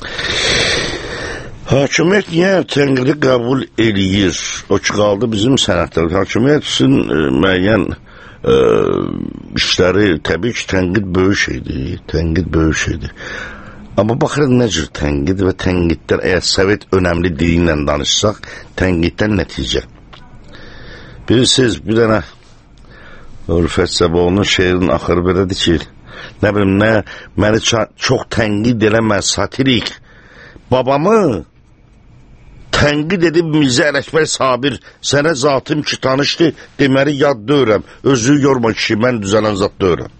Hakimiyyət niyə tənqidi qəbul eləyir? O ki, qaldı bizim sənətlər. Hakimiyyət üçün e, müəyyən e, işləri, təbii ki, tənqid böyük şeydir. Tənqid böyük şeydir. Amma baxırıq nə cür tənqid və tənqidlər, əgər Sovet önəmli dili ilə danışsaq, tənqiddən nəticə. Bilirsiniz, bir dənə Rüfət Səbəoğlu'nun şeirin axırı belədir ki, nə bilim, nə, məni çox tənqid eləmə, satirik. Babamı tənqid edib Mirzə Ələkbər Sabir, sənə zatım ki tanışdı, deməli yad deyirəm, özü yorma kişi, mən düzələn zat deyirəm.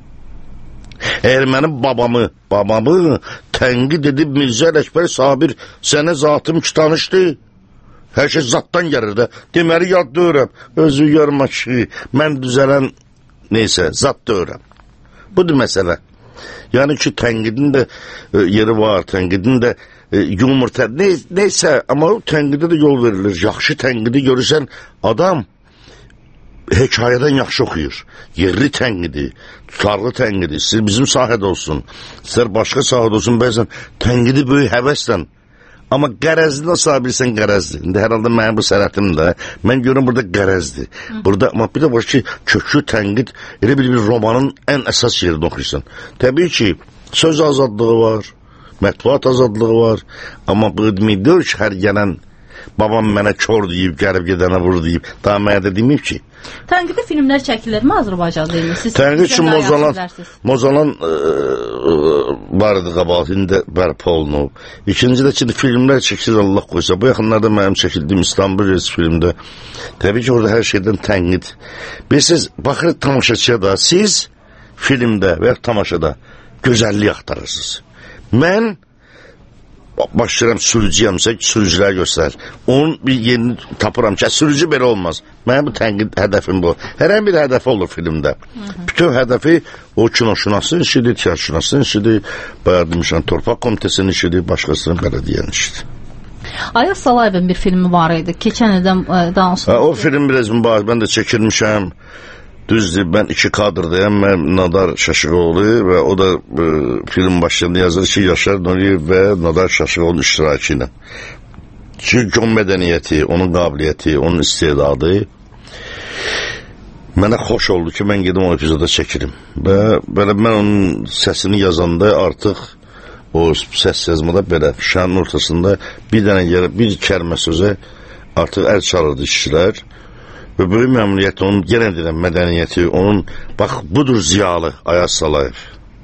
Əgər mənim babamı, babamı tənqid edib Mirzə Ələkbər Sabir, sənə zatım ki tanışdı, hər şey zatdan gəlir də, deməli yad deyirəm, özü yorma kişi, mən düzələn neysə, zat deyirəm. Budur məsələ. Yəni ki, tənqidin də e, yeri var, tənqidin də e, yumur, ne, neysə, amma tənqidə də yol verilir. Yaxşı tənqidi görürsən, adam hekayədən yaxşı oxuyur. Yerli tənqidi, tutarlı tənqidi, siz bizim sahədə olsun, sizlər başqa sahədə olsun, bəzən tənqidi böyük həvəslə, amma qərəzli nasıl bilsən qərəzdir. İndi hər halda mənim bu sənətimdə, mən görürüm burada qərəzdir. Burada, amma bir də var ki, köklü tənqid, elə bir bir romanın ən əsas yerini oxuyursan. Təbii ki, söz azadlığı var, mətbuat azadlığı var, amma bu deyir ki, hər gələn babam mənə kör deyib, gəlib gedənə vur deyib, daha mənə də deməyib ki. Tənqidi filmlər çəkilirmi Azərbaycanda? Tənqid üçün Mozalan, Mozalan e, e, var idi qabalında bərpa olunub. İkinci də ki, filmlər çəkilir Allah qoysa. Bu yaxınlarda mənim çəkildiyim İstanbul Rez filmdə. Təbii ki, orada hər şeydən tənqid. Bilirsiniz, baxırıq tamaşaçıya da, siz filmdə və ya tamaşada gözəllik axtarırsınız. Mən başlayıram sürücüyəmsə, sürücülər göstərir. Onun bir yerini tapıram ki, sürücü belə olmaz. Mənim bu tənqid hədəfim bu. Hər bir hədəfi olur filmdə. Hı -hı. Bütün hədəfi o kinoşünasın işidir, tiyatroşünasın işidir, bayaq demişəm, Torpaq Komitəsinin işidir, başqasının bələdiyənin işidir. Ayaz Salayevin bir filmi var idi. Keçən ildən e, danışıldı. O film biraz mübahiz, mən də çəkilmişəm. Düzdür, mən iki kadrdayım, mən Nadar Şaşıqoğlu və o da e, film başlığında yazır ki, Yaşar Nuriyev və Nadar Şaşıqoğlu'nun iştirakı ilə. Çünki onun mədəniyyəti, onun qabiliyyəti, onun istedadı mənə xoş oldu ki, mən gedim o epizoda çəkirim. Və belə mən onun səsini yazanda artıq o səs yazmada belə şanın ortasında bir dənə yer, bir kəlmə sözə artıq əl çalırdı işçilər və böyük məmnuniyyətlə onun yenə deyilən mədəniyyəti, onun bax budur ziyalı Ayaz Salayev,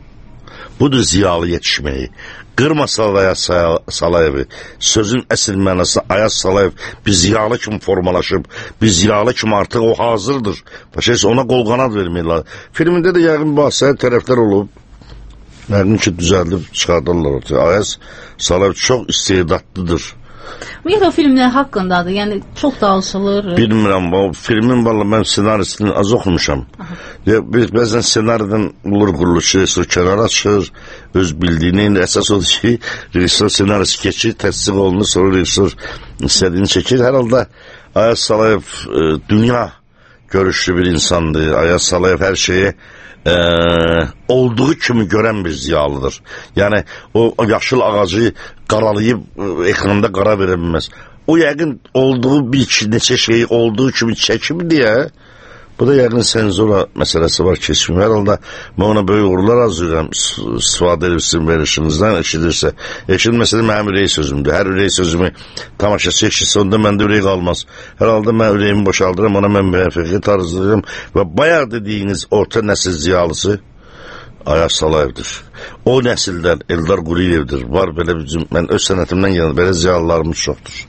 budur ziyalı yetişməyi. Qırmasalar Ayaz Salayevi, sözün əsl mənası Ayaz Salayev bir ziyalı kimi formalaşıb, bir ziyalı kimi artıq o hazırdır. Başa ona qol qanad vermirlər. Filmində də yəqin bahsəyə tərəflər olub, yəqin ki düzəldib çıxardarlar ortaya. Ayaz Salayev çox istedadlıdır. Ümumiyyətlə o filmlər haqqındadır, yəni çox danışılır. Bilmirəm, o filmin valla mən senaristini az oxumuşam. Biz bəzən senariden olur quruluşu, rejissor kənar açır, öz bildiyini, əsas odur ki, rejissor senarist keçir, təsdiq olunur, sonra rejissor istədiyini çəkir. Hər halda Ayaz Salayev e, dünya görüşlü bir insandır. Ayaz Salayev hər şeyi Ee, olduğu kimi görən bir ziyalıdır. Yəni o, o yaşıl ağacı qaralayıb e, ekranda qara verə bilməz. O yəqin olduğu bir neçə şeyi olduğu kimi çəkim deyə, bu da yəqin senzura məsələsi var, keçmir. Hər halda mən ona böyük uğurlar arzulayıram, istifadə edirsin verişinizdən, eşidirsə. Eşitməsə də mənim ürək sözümdür. Hər ürək sözümü tamaşaçı eşitsə, onda məndə ürək qalmaz. Hər halda mən ürəyimi boşaldıram, ona mən müvəffəqiyyət arzulayıram və bayaq dediyiniz orta nəsil ziyalısı Ayaz Salayevdir. O nəsildən Eldar Quliyevdir. Var belə bizim, mən öz sənətimdən gəldim, belə ziyalılarımız çoxdur.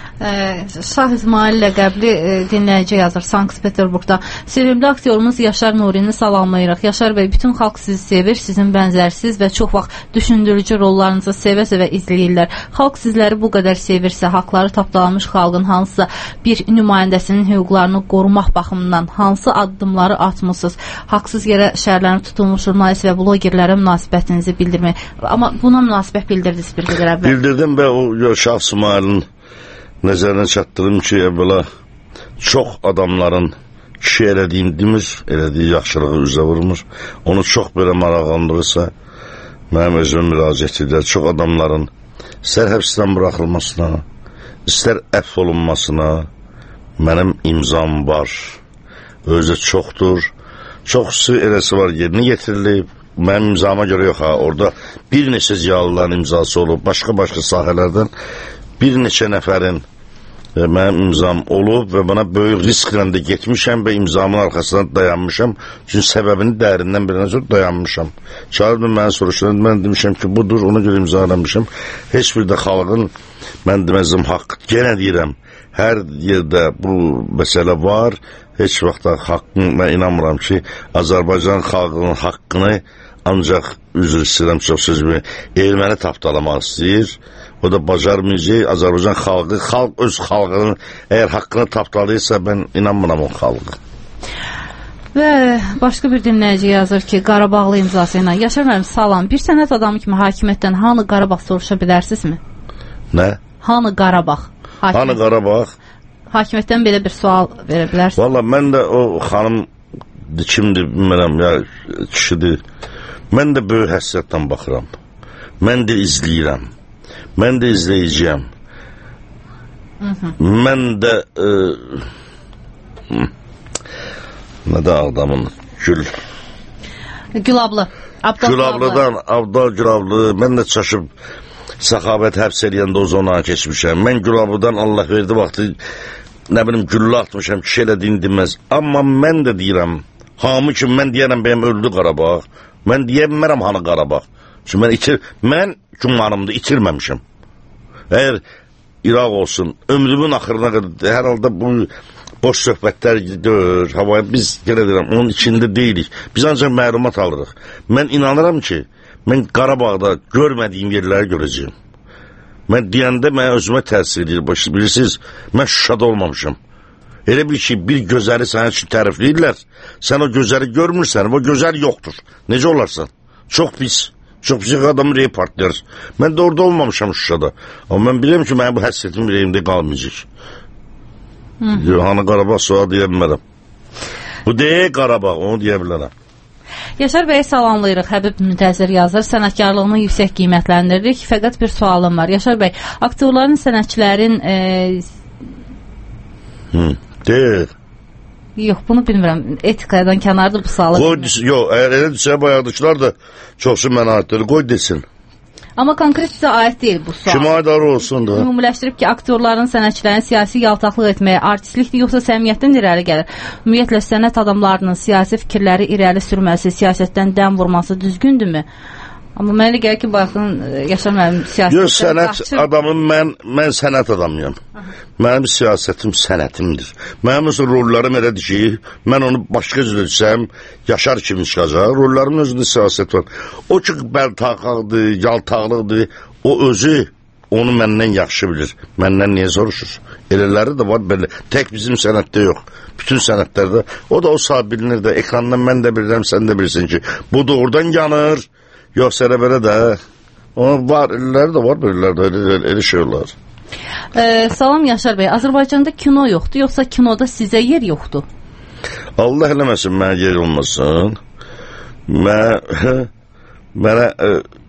Şah İsmail ləqəbli dinləyici yazır Sankt-Peterburqda. Sevimli aktyorumuz Yaşar Nurini salamlayırıq. Yaşar bəy, bütün xalq sizi sevir, sizin bənzərsiz və çox vaxt düşündürücü rollarınızı sevə-sevə izləyirlər. Xalq sizləri bu qədər sevirsə, haqları tapdalanmış xalqın hansısa bir nümayəndəsinin hüquqlarını qorumaq baxımından hansı addımları atmışsınız? Haqsız yerə şərlərini tutulmuş jurnalist və blogerlərə münasibətinizi bildirmək. Amma buna münasibət bildirdiniz bir qədər əvvəl. Bildirdim və o Şah İsmail'in nəzərinə çatdırım ki, əvvəla çox adamların kişi elədiyini demir, elədiyi yaxşılığı üzə vurmur. Onu çox belə maraqlandırırsa, mənim özümün müraciət edir. Çox adamların istər həbsdən buraxılmasına, istər əfv olunmasına mənim imzam var. Özü çoxdur. Çoxsu eləsi var, yerinə getirilib. Mənim imzama görə yox ha, orada bir neçə ziyalıların imzası olub, başqa-başqa sahələrdən bir neçə nəfərin e, mənim imzam olub və bana böyük risklə də getmişəm və imzamın arxasından dayanmışam. Çünki səbəbini dərindən bir nəzər dayanmışam. Çağırdım məni soruşdular, mən demişəm ki, budur, ona görə imzalamışam. Heç bir də xalqın, mən deməzdim, haqq, genə deyirəm, hər yerdə bu məsələ var. Heç vaxtda haqqın, mən inanmıram ki, Azərbaycan xalqının haqqını ancaq, üzr istəyirəm çox sözümü, erməni tapdalamaq istəyir. O da bacarmayacaq. Azərbaycan xalqı, xalq öz xalqının əgər haqqını tapdalayırsa, mən inanmıram o xalqı. Və başqa bir dinləyici yazır ki, Qarabağlı imzası ilə Yaşar müəllim, salam, bir sənət adamı kimi hakimiyyətdən hanı Qarabağ soruşa bilərsinizmi? Nə? Hanı Qarabağ? Hakimiyyət... Hanı Qarabağ? Hakimiyyətdən belə bir sual verə bilərsiniz? Valla mən də o xanım kimdir, bilmirəm, ya kişidir. Mən də böyük həsrətdən baxıram. Mən də izləyirəm. Mən də izləyəcəyəm. Mən də e, nə də adamın Gül Gülablı Gülablıdan Abdal Gülablı, mən də çaşıb Səxavət həbs eləyəndə o zonaya keçmişəm. Mən Gülablıdan Allah verdi vaxtı nə bilim güllə atmışam, kişi elədiyini deməz. Amma mən də deyirəm, hamı ki mən deyərəm bəyəm öldü Qarabağ. Mən deyəmərəm hanı Qarabağ. Çünki mən itir, mən cümmanımda itirməmişim. Əgər İraq olsun, ömrümün axırına qədər, hər halda bu boş söhbətlər gidiyor, havaya biz gələ deyirəm, onun içində deyilik. Biz ancaq məlumat alırıq. Mən inanıram ki, mən Qarabağda görmədiyim yerləri görəcəyim. Mən deyəndə mən özümə təsir edir. Bilirsiniz, mən Şuşada olmamışım. Elə bir ki, bir gözəli sənə üçün tərifləyirlər. Sən o gözəli görmürsən, o gözəl yoxdur. Necə olarsan? Çox pis. Çox pis adamı rey partlayır. Mən də orada olmamışam Şuşada. Amma mən bilirəm ki, mənim bu həsrətim ürəyimdə qalmayacaq. Hanı Qarabağ sual deyə bilmərəm. Bu deyək Qarabağ, onu deyə bilərəm. Yaşar bəyə salamlayırıq. Həbib Müntəzir yazır. Sənətkarlığını yüksək qiymətləndiririk. Fəqət bir sualım var. Yaşar bəy, aktyorların, sənətçilərin e... deyək. Yox, bunu bilmirəm. Etikadan kənarda bu sualı. Qoy desin, yox, əgər elə desə bayaqdıklar da çoxsu mənə aiddir. Qoy desin. Amma konkret sizə aid deyil bu sual. Kimə aid olsun da? Ümumiləşdirib ki, aktyorların, sənətçilərin siyasi yaltaqlıq etməyə artistlikdir, yoxsa səmiyyətdən irəli gəlir? Ümumiyyətlə, sənət adamlarının siyasi fikirləri irəli sürməsi, siyasətdən dəm vurması düzgündürmü? Amma mənə gəlir ki, baxın, Yaşar müəllim siyasətdən yox, sənət qaçır. Adamım, mən, mən sənət adamıyam. Aha. Mənim siyasətim sənətimdir. Mənim özü rollarım elədir ki, mən onu başqa cür etsəm, Yaşar kimi çıxacaq. Rollarımın özündə siyasət var. O ki, bəltaqlıqdır, yaltaqlıqdır, o özü onu məndən yaxşı bilir. Məndən niyə soruşur? Elələri də var belə. Tək bizim sənətdə yox. Bütün sənətlərdə. O da o saat bilinir də. Ekrandan mən də bilirəm, sən də bilirsin ki, bu doğrudan yanır. Yoxsa elə belə də, onun var, elələri də var, elələri də, elə, elə şey olar. Ee, salam Yaşar bəy, Azərbaycanda kino yoxdur, yoxsa kinoda sizə yer yoxdur? Allah eləməsin, mənə yer olmasın. Mən, mənə e,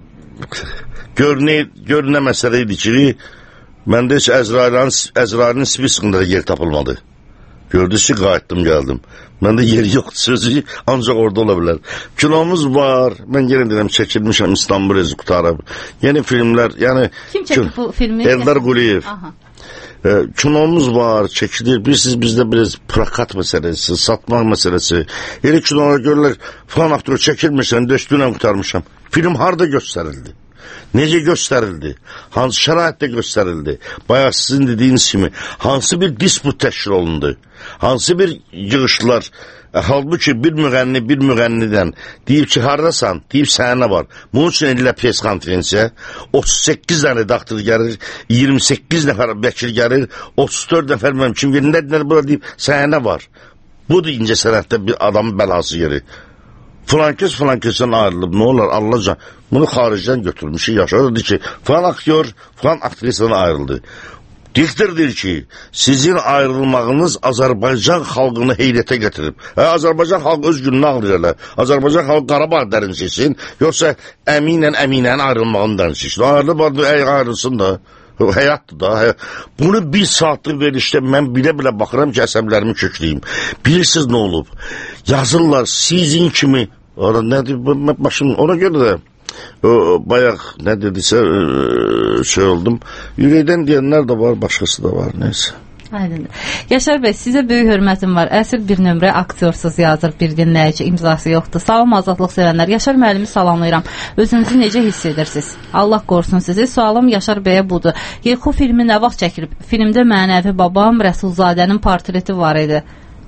görünə, görünə məsələ idi ki, məndə heç Əzrailin spisində yer tapılmadı. Gördünüz ki, qayıtdım, gəldim. Məndə yeri yoxdur, sözü ancaq orada ola bilər. Kinomuz var, mən yenə deyirəm, çəkilmişəm, İstanbul ezi qutarıb. Yeni filmlər, yəni... Kim çəkir bu filmi? Eldar Quliyev. E, kinomuz var, çəkilir. Bilirsiniz, bizdə biraz prakat məsələsi, satmaq məsələsi. Elə kinolara görürlər, falan aktörü çəkilmirsən, döstüylə qutarmışam. Film harada göstərildi? Necə göstərildi? Hansı şəraitdə göstərildi? Bayaq sizin dediyiniz kimi, hansı bir disput təşkil olundu? Hansı bir yığışlar? E, halbuki bir müğənni bir müğənnidən deyib ki, haradasan? Deyib sənə var. Bunun üçün elə pres konferensiya. otuz səkkiz dənə doktor gəlir, iyirmi səkkiz nəfər vəkil gəlir, otuz dörd nəfər mənim kim verir, nədir bura deyib sənə var. Budur incə sənətdə bir adamın bəlası yeri. Flankes flankesdən ayrılıb, nə olar Allahca, bunu xaricdən götürmüşük, Yaşar dedi ki, falan aktyor, falan aktrisadan ayrıldı. Diktir deyir ki, sizin ayrılmağınız Azərbaycan xalqını heyrətə gətirib. Hə, Azərbaycan xalqı öz gününü ağlayırlar. Azərbaycan xalqı Qarabağ dərin seçsin, yoxsa əminən əminən ayrılmağını dərin seçsin. Ayrılıb, ayrılsın da. Həyatdır da. Həyat. Bunu bir saatlıq verilişdə mən bilə-bilə baxıram ki, əsəblərimi kökləyim. Bilirsiniz nə olub? Yazırlar sizin kimi. Orada nədir? Başım, ona görə də o, bayaq nə dedisə şey oldum. Ürəkdən deyənlər də var, başqası da var, neysə. Aydındır. Yaşar bəy, sizə böyük hörmətim var. Əsl bir nömrə aktyorsuz yazır, bir dinləyici, imzası yoxdur. Salam azadlıq sevənlər. Yaşar müəllimi salamlayıram. Özünüzü necə hiss edirsiniz? Allah qorusun sizi. Sualım Yaşar bəyə budur. Yexu filmi nə vaxt çəkilib? Filmdə mənəvi babam Rəsulzadənin portreti var idi.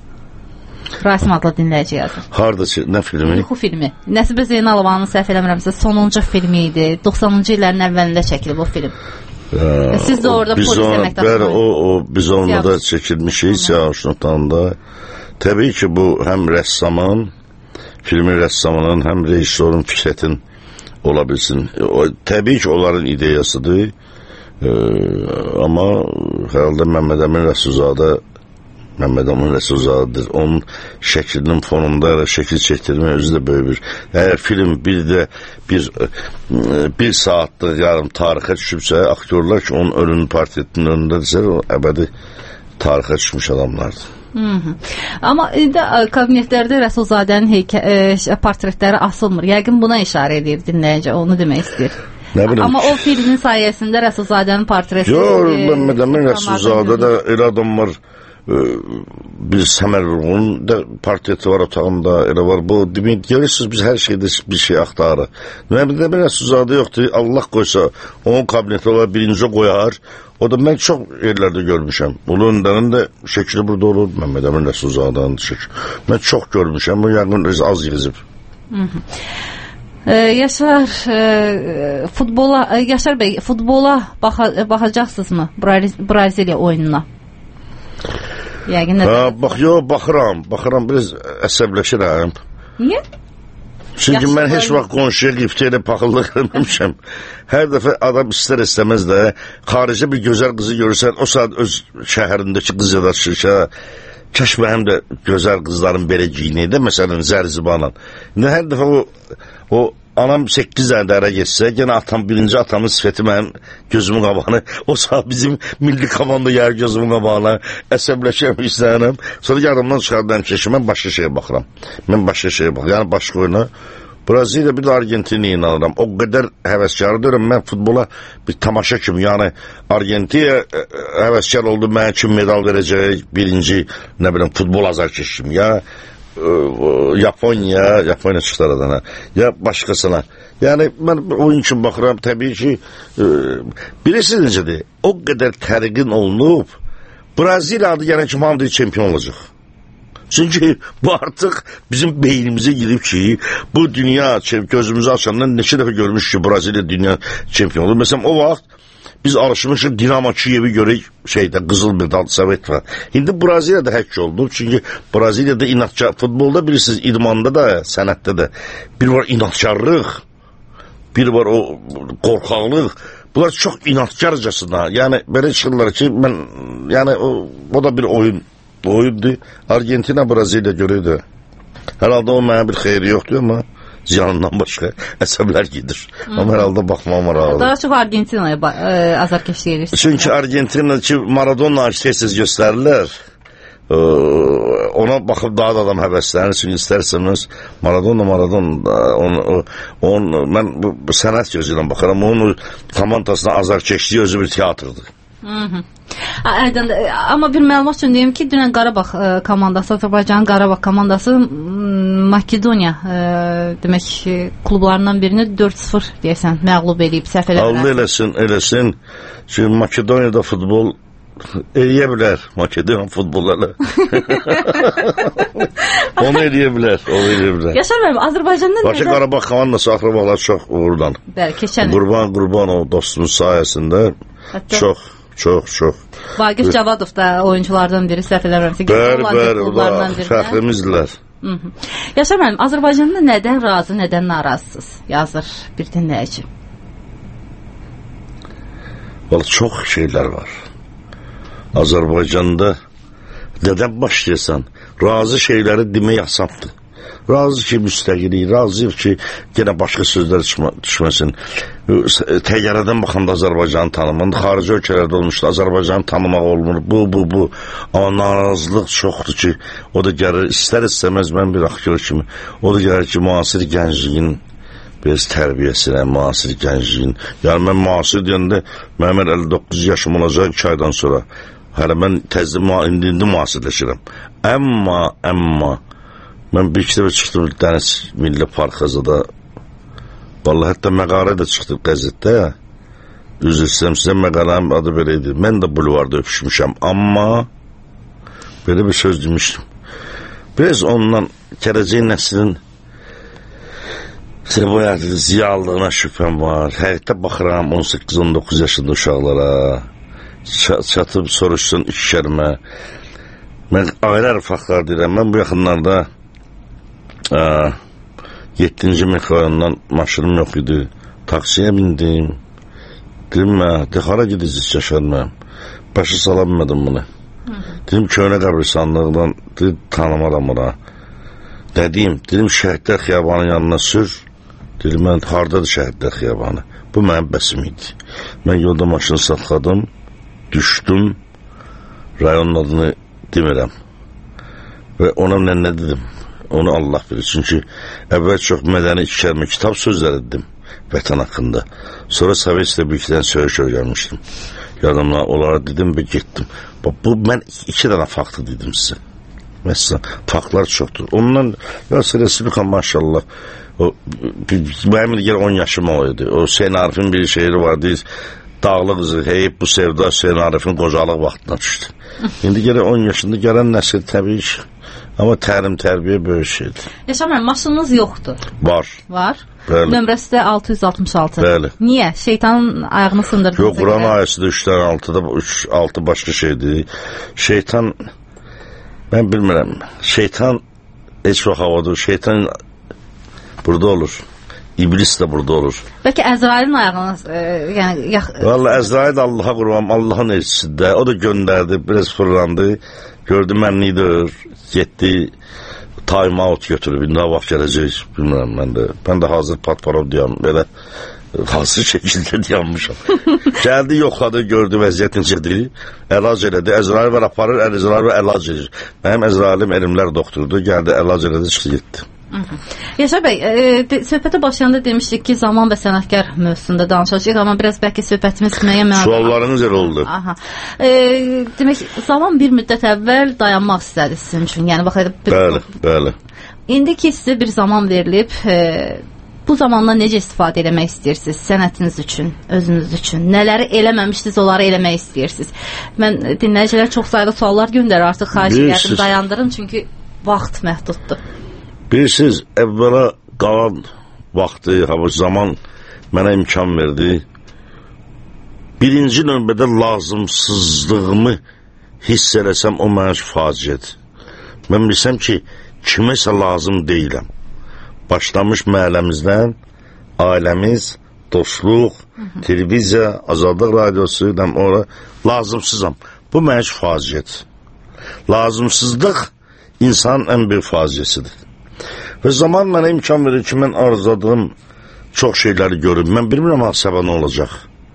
Rasim adlı dinləyici yazır. Harada, nə filmi? Yexu filmi. Nəsibə Zeynalovanın səhv eləmirəmsə sonuncu filmi idi. doxsanıncı illərin əvvəlində çəkilib o film. Hə, siz də orada polis əməkdaşları. O, o, biz onunla da çəkilmişik Siyahuşnutanda. Təbii ki, bu həm rəssamın, filmin rəssamının, həm rejissorun Fikrətin ola bilsin. O, təbii ki, onların ideyasıdır. E, amma herhalde Məmməd Əmin Rəsulzadə Məmməd Əmin Rəsulzadədir. Onun şəklinin fonunda şəkil çəkdirmək özü də böyük bir. Əgər film bir də bir, bir saatlıq yarım tarixə düşübsə, aktyorlar ki, onun ölünün portretinin önündədirsə, o əbədi tarixə düşmüş adamlardır. Hı -hı. Amma indi kabinetlərdə Rəsulzadənin e, portretləri asılmır. Yəqin buna işarə edir dinləyici, onu demək istəyir. Amma o filmin sayəsində Rəsulzadənin portreti... Yox, Məmməd Əmin Rəsulzadə də elə adam var. Bir Səmər Vurğunun da portreti var otağında, elə var. Bu, demək, görürsünüz, biz hər şeydə bir şey axtarırıq. Məmməd Əmin Rəsulzadə yoxdur, Allah qoysa, onun kabineti olar, birinci qoyar. O da mən çox yerlərdə görmüşəm. Ulu Öndərin də şəkili burada olur, Məmməd Əmin Rəsulzadənin şəkili. Mən çox görmüşəm, bu yəqin az yığızıb. Ee, Yaşar e, futbola, Yaşar bəy, futbola baxa, baxacaqsınızmı Braziliya oyununa? Yəqin ha, bax, yox, baxıram, baxıram, biraz əsəbləşirəm. Niyə? Çünki Yaxşı, mən heç vaxt qonşuya qifti ilə paxıllıq eləməmişəm. Hər dəfə adam istər istəməz də xaricdə bir gözəl qızı görürsən, o saat öz şəhərindəki qız yadaşır ki, kəş mənim də gözəl qızların belə giyinəydi, məsələn, Zərzibanla. Hər dəfə o, o anam səkkiz dənə dərə geçsə, yenə atam, birinci atamın sifəti mənim gözümün qabağına, o saat bizim milli komanda yer gözümün qabağına əsəbləşəm, istəyənəm. Sonra yarımdan çıxardan keçim, mən başqa şeyə baxıram. Mən başqa şeyə baxıram, yəni başqa oyuna. Braziliya bir də Argentiniya inanıram. O qədər həvəskar deyirəm, mən futbola bir tamaşa kimi, yəni Argentiniya həvəskar oldu, mənə kim medal verəcək, birinci, nə biləm, futbol azarkeş kimi, ya Yaponiya, Yaponiya çıxdı aradan, ya başqasına. Yəni, mən oyun üçün baxıram, təbii ki, bilirsiniz necədir, o qədər təriqin olunub, Braziliya adı gələn kimi hamıdır çempion olacaq. Çünki bu artıq bizim beynimizə girib ki, bu dünya gözümüzü açandan neçə dəfə görmüş ki, Braziliya dünya çempion olur. Məsələn, o vaxt biz alışmışıq Dinamo Kiyevi görək şeydə, qızıl medal, Sovet var. İndi Braziliyada həkk oldu. Çünki Braziliyada inatçı, futbolda bilirsiniz, idmanda da, sənətdə də bir var inatkarlıq, bir var o qorxaqlıq. Bunlar çox inatkarcasına. Yəni, belə çıxırlar ki, mən, yəni, o, o da bir oyun. Oyundur. Argentina, Braziliya görüydü. Herhalde o mənə bir xeyri yoxdur ama ziyanından başqa əsəblər gedir. Ama herhalde baxmam var. Daha çox Argentina'ya e, azarkeşlik edirsiniz. Çünki Argentina ki Maradona tez-tez göstərirlər. Ee, ona baxıb daha da adam həvəslənir. Çünki istərsəniz Maradona, Maradona onu, onu, mən bu, bu sənət gözüyle baxıram. Onun komandasına azarkeşliği özü bir teatrdır. Hı -hı. Amma bir məlumat üçün deyim ki, dünən Qarabağ e, komandası, Azərbaycanın Qarabağ komandası Makedoniya e, demək klublarından birini dörd sıfır deyəsən məğlub edib, səhv eləmirəm. Allah eləsin, eləsin. Çünki Makedoniyada futbol eləyə bilər. Makedoniya futbollarla. Onu eləyə bilər, onu eləyə bilər. Yaşar müəllim, Azərbaycanda Bakı nədən... Qarabağ komandası axırbaxlar çox uğurdan. Bəli, keçən. Qurban, qurban o dostumuz sayəsində Hətta... çox. Çox, çox. Vaqif Cavadov da oyunculardan biri, səhv eləmirəmsə. Bəli, bəli, o da fəxrimizdirlər. Yaşar müəllim, Azərbaycanda nədən razı, nədən narazısınız? Yazır bir dinləyici. Vallahi çox şeylər var. Azərbaycanda nədən başlayırsan, razı şeyləri demək asandır. Razı ki müstəqillik, razı ki yenə başqa sözlər düşməsin. Təyyarədən baxanda Azərbaycanı tanımaq, xarici ölkələrdə olmuşdu, Azərbaycanı tanımaq olmur, bu, bu, bu. Amma narazılıq çoxdur ki, o da gəlir, istər istəməz mən bir aktyor kimi, o da gəlir ki, müasir gəncliyin biraz tərbiyəsinə, müasir gəncliyin. Yəni mən müasir deyəndə, mənim əlli doqquz yaşım olacaq iki aydan sonra. Hələ mən təzdə, indi, indi müasirləşirəm. Əmma, əmma, mən bir iki dəfə çıxdım Dəniz Milli Parkazada. Vallahi hətta məqalə də çıxdı qəzetdə. Üzr istəyirəm sizə, məqalənin adı belə idi. Mən də bulvarda öpüşmüşəm. Amma belə bir söz demişdim. Biraz ondan gələcək nəslin ziyallığına şübhəm var. Həqiqətə baxıram on səkkiz on doqquz yaşında uşaqlara. Çatıb soruşsun iki kəlmə. Mən ayrı faktlar deyirəm. Mən bu yaxınlarda yeddinci metrorayondan maşınım yox idi. Taksiyə bindim. Dedim mən, de hara gidəcək Yaşar mən? Başı sala bilmədim bunu. Dedim köhnə qəbristanlıqdan, dedim tanımaram ona. Ne deyim? Dedim Şəhidlər Xiyabanının yanına sür. Dedim mən hardadır Şəhidlər Xiyabanı? Bu mənim bəsim idi. Mən yolda maşını saxladım, düşdüm, rayonun adını demirəm. Və ona nə, nə dedim? Onu Allah bilir. Çünki əvvəl çox mədəni iki kəlmə kitab sözləri dedim vətən haqqında. Sonra Sovetdə bir iki dənə söyüş gəlmişdim. Yadımdan onlara dedim və getdim. Bu, mən iki dənə faktı dedim sizə. Mesela faktlar çoxdur. Ondan ya Respublika maşallah o benim de on yaşım olaydı. O Hüseyin Arif'in bir şehri vardı. Dağlı qızı, heyib bu sevda Hüseyin Arif'in qocalıq vaxtına düşdü. İndi gələ on yaşında gələn nəsil təbii ki. Amma təlim, tərbiyə böyük şeydir. Yaşar müəllim, maşınınız yoxdur. Var. Var. Bəli. Nömrəsi də altı yüz altmış altı. Bəli. Niyə? Şeytanın ayağını sındırdınız? Yox, Quran ayəsi də üçdən altıda, üç, altı başqa şeydir. Şeytan, mən bilmirəm, şeytan heç vaxt havadır. Şeytan burada olur. İblis de burada olur. Peki Əzrailin ayağınız e, yani yax... Vallahi Əzrail Allah'a qurban, Allah'ın elçisində. O da gönderdi, biraz fırlandı. Gördü mənlidir, getdi, time out götürüb. İndi hava gələcək, bilmirəm mən də. Mən də hazır patparov deyəm, belə hazır şəkildə deyəmişəm. Gəldi, yoxladı, gördü vəziyyətin ciddi. Əlac elədi, Əzrail var aparır, Əzrail var əlac edir. Mənim Əzrailim elmlər doktordu, gəldi, əlac elədi, çıxdı, getdi. Yaşar bəy, e, de, söhbətə başlayanda demişdik ki, zaman və sənətkar mövzusunda danışacağıq, amma biraz bəlkə söhbətimiz müəyyən mənada... Suallarınız elə oldu. Aha. E, demək, zaman bir müddət əvvəl dayanmaq istədi sizin üçün, yəni baxaydı... Bir... Bəli, bəli. İndi ki, sizə bir zaman verilib, e, bu zamandan necə istifadə eləmək istəyirsiniz sənətiniz üçün, özünüz üçün? Nələri eləməmişsiniz, onları eləmək istəyirsiniz? Mən dinləyicilər çox sayıda suallar göndərir, artıq xahiş edirəm, dayandırın, çünki vaxt məhduddur. Bilirsiniz, əvvəla qalan vaxtı, zaman mənə imkan verdi. Birinci növbədə lazımsızlığımı hiss eləsəm, o mənə faciədir. Mən bilsəm ki, kiməsə lazım deyiləm. Başlamış məhəlləmizdən, ailəmiz, dostluq, televiziya, Azadlıq radiosu, ora lazımsızam. Bu mənə faciədir. Lazımsızlıq insanın ən böyük faciəsidir. Və zaman mənə imkan verir ki, mən arzuladığım çox şeyləri görüm. Mən bilmirəm, səbə nə olacaq.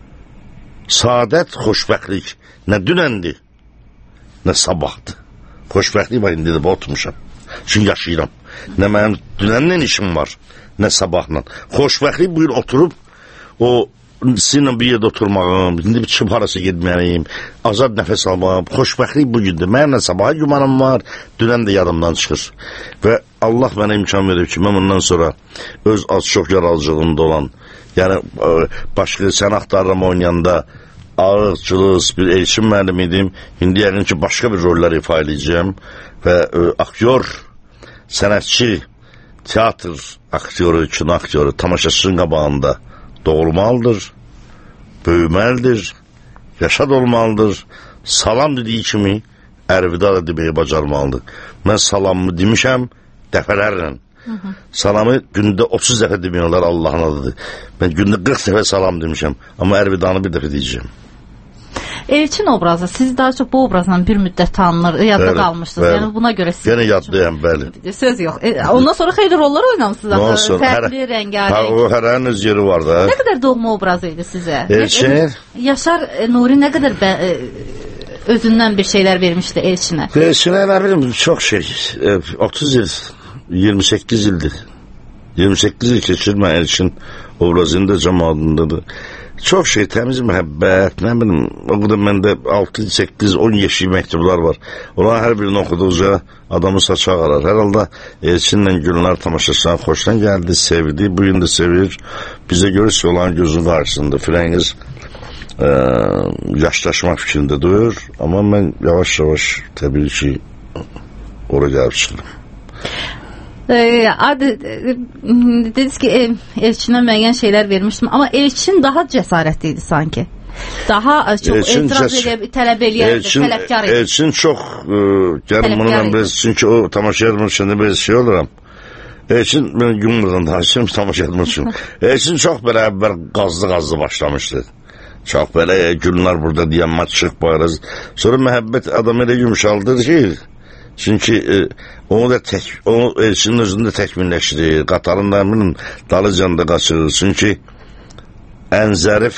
Saadət, xoşbəxtlik nə dünəndir, nə sabahdır. Xoşbəxtlik var, indi də oturmuşam. Çünki yaşayıram. Nə mənim dünəndən işim var, nə sabahla. Xoşbəxtlik bugün oturub, o sizinlə bir yerdə oturmağım, indi bir çıxıb harası gedməyim, azad nəfəs almağım, xoşbəxtlik bugündür. Mənimlə sabaha gümanım var, dünən də yadımdan çıxır. Və Allah mənə imkan verir ki, mən bundan sonra öz az-çox yaralıcılığında olan, yəni başqa sən axtarıram oynayanda ağır, cılız bir Elçin müəllim idim. İndi yəqin ki, başqa bir rollar ifa edəcəm və aktyor, sənətçi, teatr aktyoru, kino aktyoru tamaşaçının qabağında doğulmalıdır, böyüməlidir, yaşad olmalıdır, salam dediyi kimi ərvida da deməyi bacarmalıdır. Mən salamımı demişəm dəfələrlə. Salamı gündə otuz dəfə demiyorlar Allah'ın adıdır. Mən gündə qırx dəfə salam demişəm, amma ərvidanı bir dəfə deyəcəm. Elçin obrazı, siz daha çox bu obrazla bir müddət tanınır, yadda bəli, qalmışdınız. Bəli. Yəni buna görə siz... Yenə yaddayım, bəli. Söz yox. E, ondan sonra xeyli rollar oynamışsınız. Ondan sonra fərqli, rəngarəng. O hərənin öz yeri var da. Nə qədər doğma obrazı idi sizə? Elçin? Yaşar Nuri nə qədər bə, özündən bir şeylər vermişdi Elçinə? Elçinə nə bilim, çox şey. otuz il, iyirmi səkkiz ildir. iyirmi səkkiz il keçir mən Elçin obrazında, cəmadındadır. Çox şey, təmiz məhəbbət, nə bilim, o qədər məndə altı, səkkiz, on yeşik məktublar var. Onların hər birini oxuduqca adamı saçı ağarar. Hər halda Elçinlə Gülnar tamaşaçıdan xoşdan gəldi, sevdi, bugün də sevir. Bizə görürsə olan gözünün qarşısında. Firəngiz e, yaşlaşmaq fikrindədir. Amma mən yavaş-yavaş təbii ki, oraya gəlib çıxıram. Ee, adı, e, dediniz ki e, Elçinə müəyyən şeylər vermişdim, amma Elçin daha cəsarətli idi sanki. Daha çox Elçin etiraz edib, tələb eləyərdi, tələbkar idi. Elçin çox e, gəlim bununla biraz, çünki o tamaşa etmək üçün biraz şey oluram. Elçin, mən günmürdən danışıyorum tamaşa etmək üçün. Elçin çox belə əvvəl qazlı-qazlı başlamışdı. Çox belə günlər burada deyəmmət çıx bayraz. Sonra məhəbbət adam elə yumuşaldır ki, çünki e, onu da tək, onu Elçinin özünü də təkmilləşdirir, qatarın da əminin dalıcanda qaçırır. Çünki ən zərif,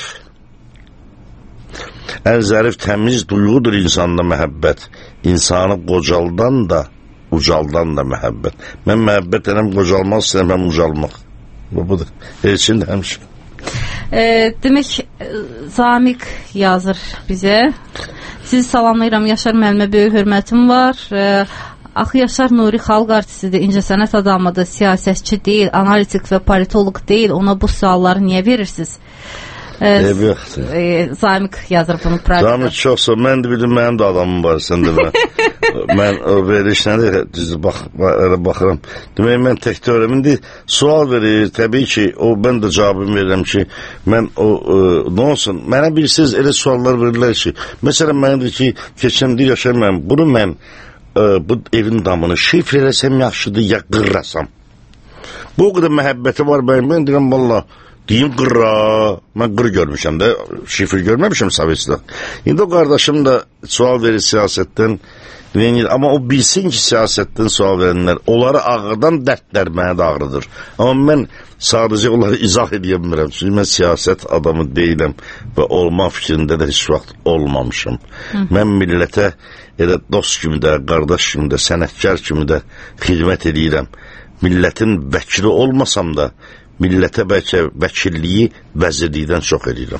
ən zərif təmiz duyğudur insanda məhəbbət. İnsanı qocaldan da, ucaldan da məhəbbət. Mən məhəbbət edəm, qocalmaq istəyəm, ucalmaq. Bu budur. Elçin də həmişə. E, demək, Zamiq yazır bizə. Sizi salamlayıram, Yaşar müəllimə böyük hörmətim var. E, Axı Yaşar Nuri xalq artistidir, incəsənət adamıdır, siyasətçi deyil, analitik və politolog deyil. Ona bu sualları niyə verirsiniz? E, e, Zamiq yazır bunu proqramda. Zamiq çoxsa, mən də bildim, mənim də adamım var, sən də mən. Mən o veriş nədir, düzdür, bax, elə baxıram. Demək, mən tək teorem, indi sual verir, təbii ki, o, mən də cavabımı verirəm ki, mən o, e, nə olsun, mənə bilsiz elə suallar verirlər ki, məsələn, mənədir ki, keçən deyir, Yaşar mən, bunu mən, e, bu evin damını şifr eləsəm yaxşıdır, ya qırrasam. Bu o qədər məhəbbəti var, mən, mən deyirəm, valla, deyim qırra, mən qır görmüşəm də, şifr görməmişəm Sovetdə. İndi o qardaşım da sual verir siyasətdən, amma o bilsin ki, siyasətdən sual verənlər, onları ağrıdan dərdlər mənə də ağrıdır. Amma mən sadəcə onları izah edə bilmirəm. Çünki mən siyasət adamı deyiləm və olma fikrində də heç vaxt olmamışım. Hı. Mən millətə elə dost kimi də, qardaş kimi də, sənətkar kimi də xidmət edirəm. millətin vəkili olmasam da, millətə bəlkə vəkilliyi vəzirlikdən çox edirəm.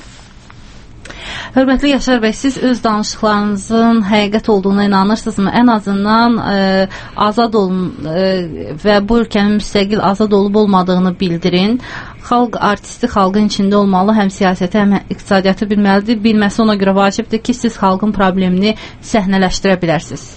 Hörmətli Yaşar bəy, siz öz danışıqlarınızın həqiqət olduğuna inanırsınızmı? Ən azından e, azad olun e, və bu ölkənin müstəqil azad olub olmadığını bildirin. Xalq artisti xalqın içində olmalı, həm siyasəti, həm iqtisadiyyatı bilməlidir. Bilməsi ona görə vacibdir ki, siz xalqın problemini səhnələşdirə bilərsiniz.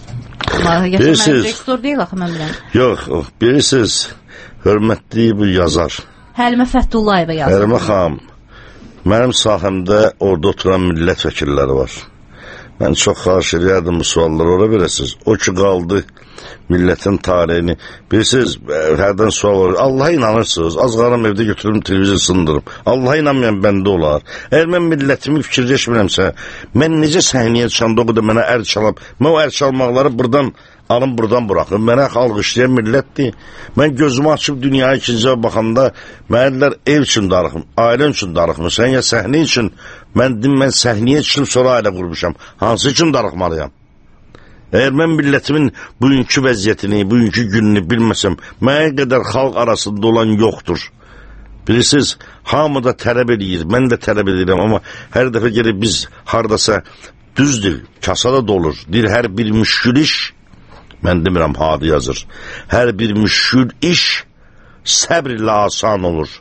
Yaşar mənim rektor deyil, axı mən biləm. Yox, bilirsiniz, hörmətli bu yazar. Həlimə Fətullayeva yazar. Həlimə xanım, mənim sahəmdə orada oturan millət vəkilləri var. Mən çox xahiş edirdim bu sualları ora verəsiniz. O ki qaldı millətin tarihini. Bilirsiniz, hərdən sual var. Allaha inanırsınız. Az qaram evdə götürüm, televizyon sındırım. Allaha inanmayan bəndə olar. Əgər mən millətimi fikirləşmirəmsə, mən necə səhniyə çıxanda o qədər mənə əl çalab, mən o əl çalmaqları buradan alın buradan buraxın. Mənə xalq işləyən millətdir. Mən gözümü açıb dünyaya ikincə baxanda mənlər ev üçün darıxım, ailə üçün darıxım. Sən ya səhnə üçün, mən dedim, mən səhnəyə çıxıb sonra ailə qurmuşam. Hansı üçün darıxmalıyam? Əgər mən millətimin bugünkü vəziyyətini, bugünkü gününü bilməsəm, mənə qədər xalq arasında olan yoxdur. Bilirsiniz, hamı da tələb edir, mən də tələb edirəm, amma hər dəfə gəlib biz haradasa düzdür, kasada dolur. Deyir, hər bir müşkül iş, mən demirəm, Hadi yazır, hər bir müşkül iş səbr ilə asan olur.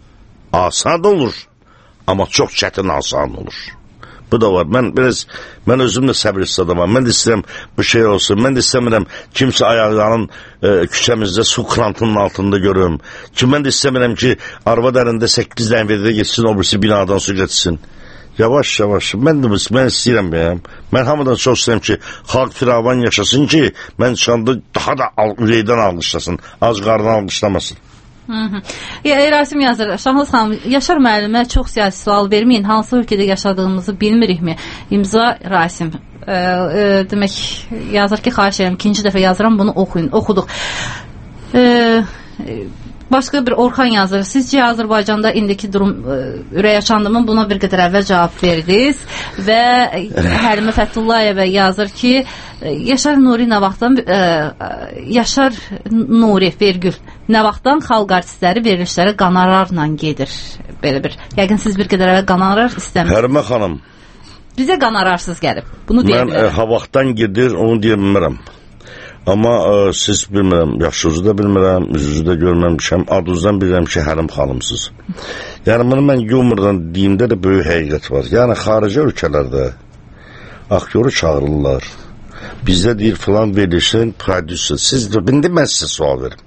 Asan olur, amma çox çətin asan olur. Bu da var. Mən biraz, mən özüm də səbirsiz adamam. Mən də istəyirəm bu şey olsun. Mən də istəmirəm kimsə ayaqlarının e, küçəmizdə su krantının altında görüm. Ki, mən də istəmirəm ki, arvad əlində səkkiz dənə verdə geçsin, o birisi binadan su geçsin. Yavaş yavaş. Mən də mən istəyirəm bəyəm. Mən hamıdan çox istəyirəm ki, xalq firavan yaşasın ki, mən çıxanda daha da ürəkdən alqışlasın. Az qardan alqışlamasın. Hı -hı. Ya, Rasim yazır, Şahnaz xanım, Yaşar müəllimə çox siyasi sual verməyin, hansı ölkədə yaşadığımızı bilmirikmi? İmza Rasim. E, e, demək, yazır ki, xahiş edirəm, ikinci dəfə yazıram, bunu oxuyun, oxuduq. E, başqa bir Orxan yazır, sizcə Azərbaycanda indiki durum e, ürək açandımın buna bir qədər əvvəl cavab verdiniz və Həlimə Fətullayeva yazır ki, Yaşar Nuri nə vaxtdan e, Yaşar Nuri vergül nə vaxtdan xalq artistləri verilişlərə qanararla gedir. Belə bir. Yəqin siz bir qədər əvvəl qanarar istəmirsiniz. Həlimə xanım. Bizə qanararsız gəlib. Bunu deyə bilərəm. Mən e, ha vaxtdan gedir, onu deyə bilmirəm. Amma e, siz bilmirəm, yaxşınızı da bilmirəm, üzünüzü də görməmişəm, adınızdan bilirəm ki, Həlim xanımsınız. Yəni bunu mən yumurdan deyimdə də böyük həqiqət var. Yəni xarici ölkələrdə aktyoru çağırırlar. Bizdə deyir filan verilişin prodüser. Siz də bindi mən sizə sual verim.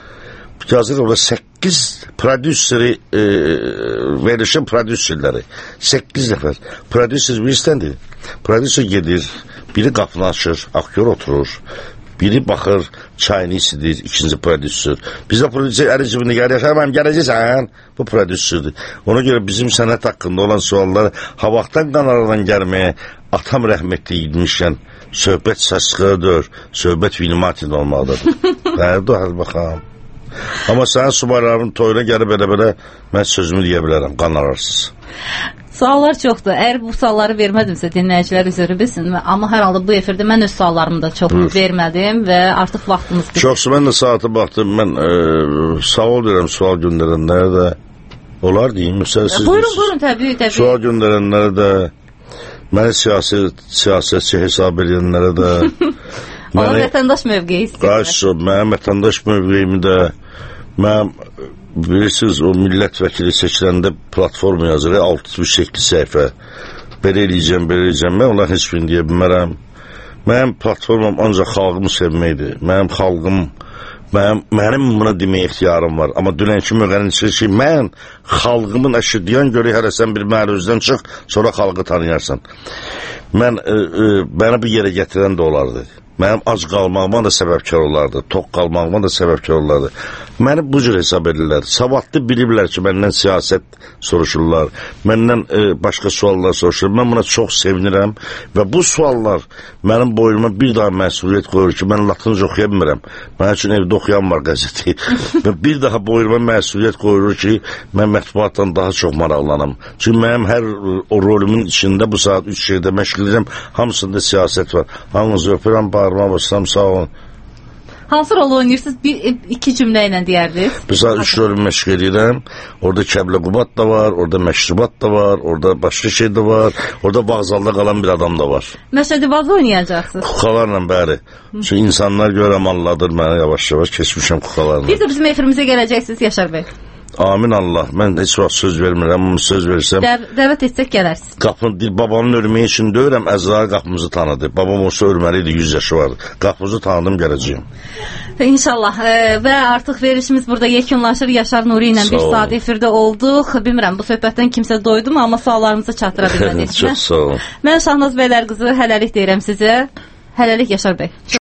Yazır orada səkkiz prodüseri e, verilişin prodüserləri. səkkiz nəfər. Prodüser biristəndir. Prodüser gedir, biri qapını açır, aktyor oturur. Biri baxır, çayını isidir, ikinci prodüser. Bizdə prodüser əli cibində gəlir, Yaşar mənim gələcəksən, bu prodüserdir. Ona görə bizim sənət haqqında olan sualları havaqdan qanaradan gəlməyə atam rəhmətli idmişkən söhbət səskıdır, söhbət vinimatin olmalıdır. Nərdə həl baxam. Amma sənin subayların toyuna gəlib elə-belə mən sözümü deyə bilərəm, qanararsız. Suallar çoxdur. Əgər bu sualları vermədimsə dinləyicilər üzrü bilsin. Amma hər halda bu efirdə mən öz suallarımı da çox Buyur. vermədim və artıq vaxtımız bitir. Çoxsu mən də saata baxdım. Mən e, sual verirəm sual göndərənlərə də. Olar deyim. Siz, buyurun, buyurun, təbii, təbii. Sual göndərənlərə də, məni siyasi, siyasətçi hesab edənlərə də. Ona vətəndaş mövqeyi istəyir. Mənim vətəndaş mövqeyimi də, mənim bilirsiniz, o millət vəkili seçiləndə platforma yazır, altmış səkkiz səhifə. Belə eləyəcəm, belə eləyəcəm. Mən onların heç birini deyə bilmərəm. Mənim platformam ancaq xalqımı sevməkdir. Mənim xalqım, mənim, mənim buna deməyə ixtiyarım var. Amma dünənki müğənin çıxır ki, mən xalqımın əşirdiyan görək, hələ sən bir mənə özdən çıx, sonra xalqı tanıyarsan. Mən, e, e, mənə bir yerə gətirən də olardı. Mənim ac qalmağıma da səbəbkar olardı, toq qalmağıma da səbəbkar olardı. Məni bu cür hesab edirlər. Savadlı bilirlər ki, məndən siyasət soruşurlar, məndən e, başqa suallar soruşurlar. Mən buna çox sevinirəm və bu suallar mənim boynuma bir daha məsuliyyət qoyur ki, mən latınca oxuya bilmirəm. Mənim üçün evdə oxuyan var qəzeti. Və bir daha boynuma məsuliyyət qoyur ki, mən mətbuatdan daha çox maraqlanım. Çünki mənim hər o rolümün içində bu saat üç şeydə məşğul edirəm, hamısında siyasət var. Hamınızı öpürəm, bağırma basam, sağ olun. Hansı rol oynayırsınız? Bir, iki cümlə ilə deyərdiniz. Mesela üç rolü məşq edirəm. Orada Kəblə Qubat da var, orada Məşrubat da var, orada başqa şey de var, orada vağzalda qalan bir adam da var. Məşədibazı oynayacaqsınız. Kukalarla bəri. Çünki insanlar görəm anladır mənə yavaş-yavaş keçmişəm kukalarla. Bir də bizim efirimizə gələcəksiniz Yaşar bəy. Amin Allah. Mən heç vaxt söz vermirəm, amma söz versəm. Dəv dəvət etsək gələrsiniz. Qapın dil babamın ölməyi üçün deyirəm, Əzrail qapımızı tanıdı. Babam olsa ölməliydi, yüz yaşı vardı. Qapımızı tanıdım, gələcəyim. İnşallah. E, və artıq verilişimiz burada yekunlaşır. Yaşar Nuri ilə bir saat efirdə olduq. Bilmirəm bu söhbətdən kimsə doydu mu, amma suallarımızı çatdıra bilmədik. Çox sağ olun. Mən Şahnaz Bəylər qızı hələlik deyirəm sizə. Hələlik Yaşar bəy.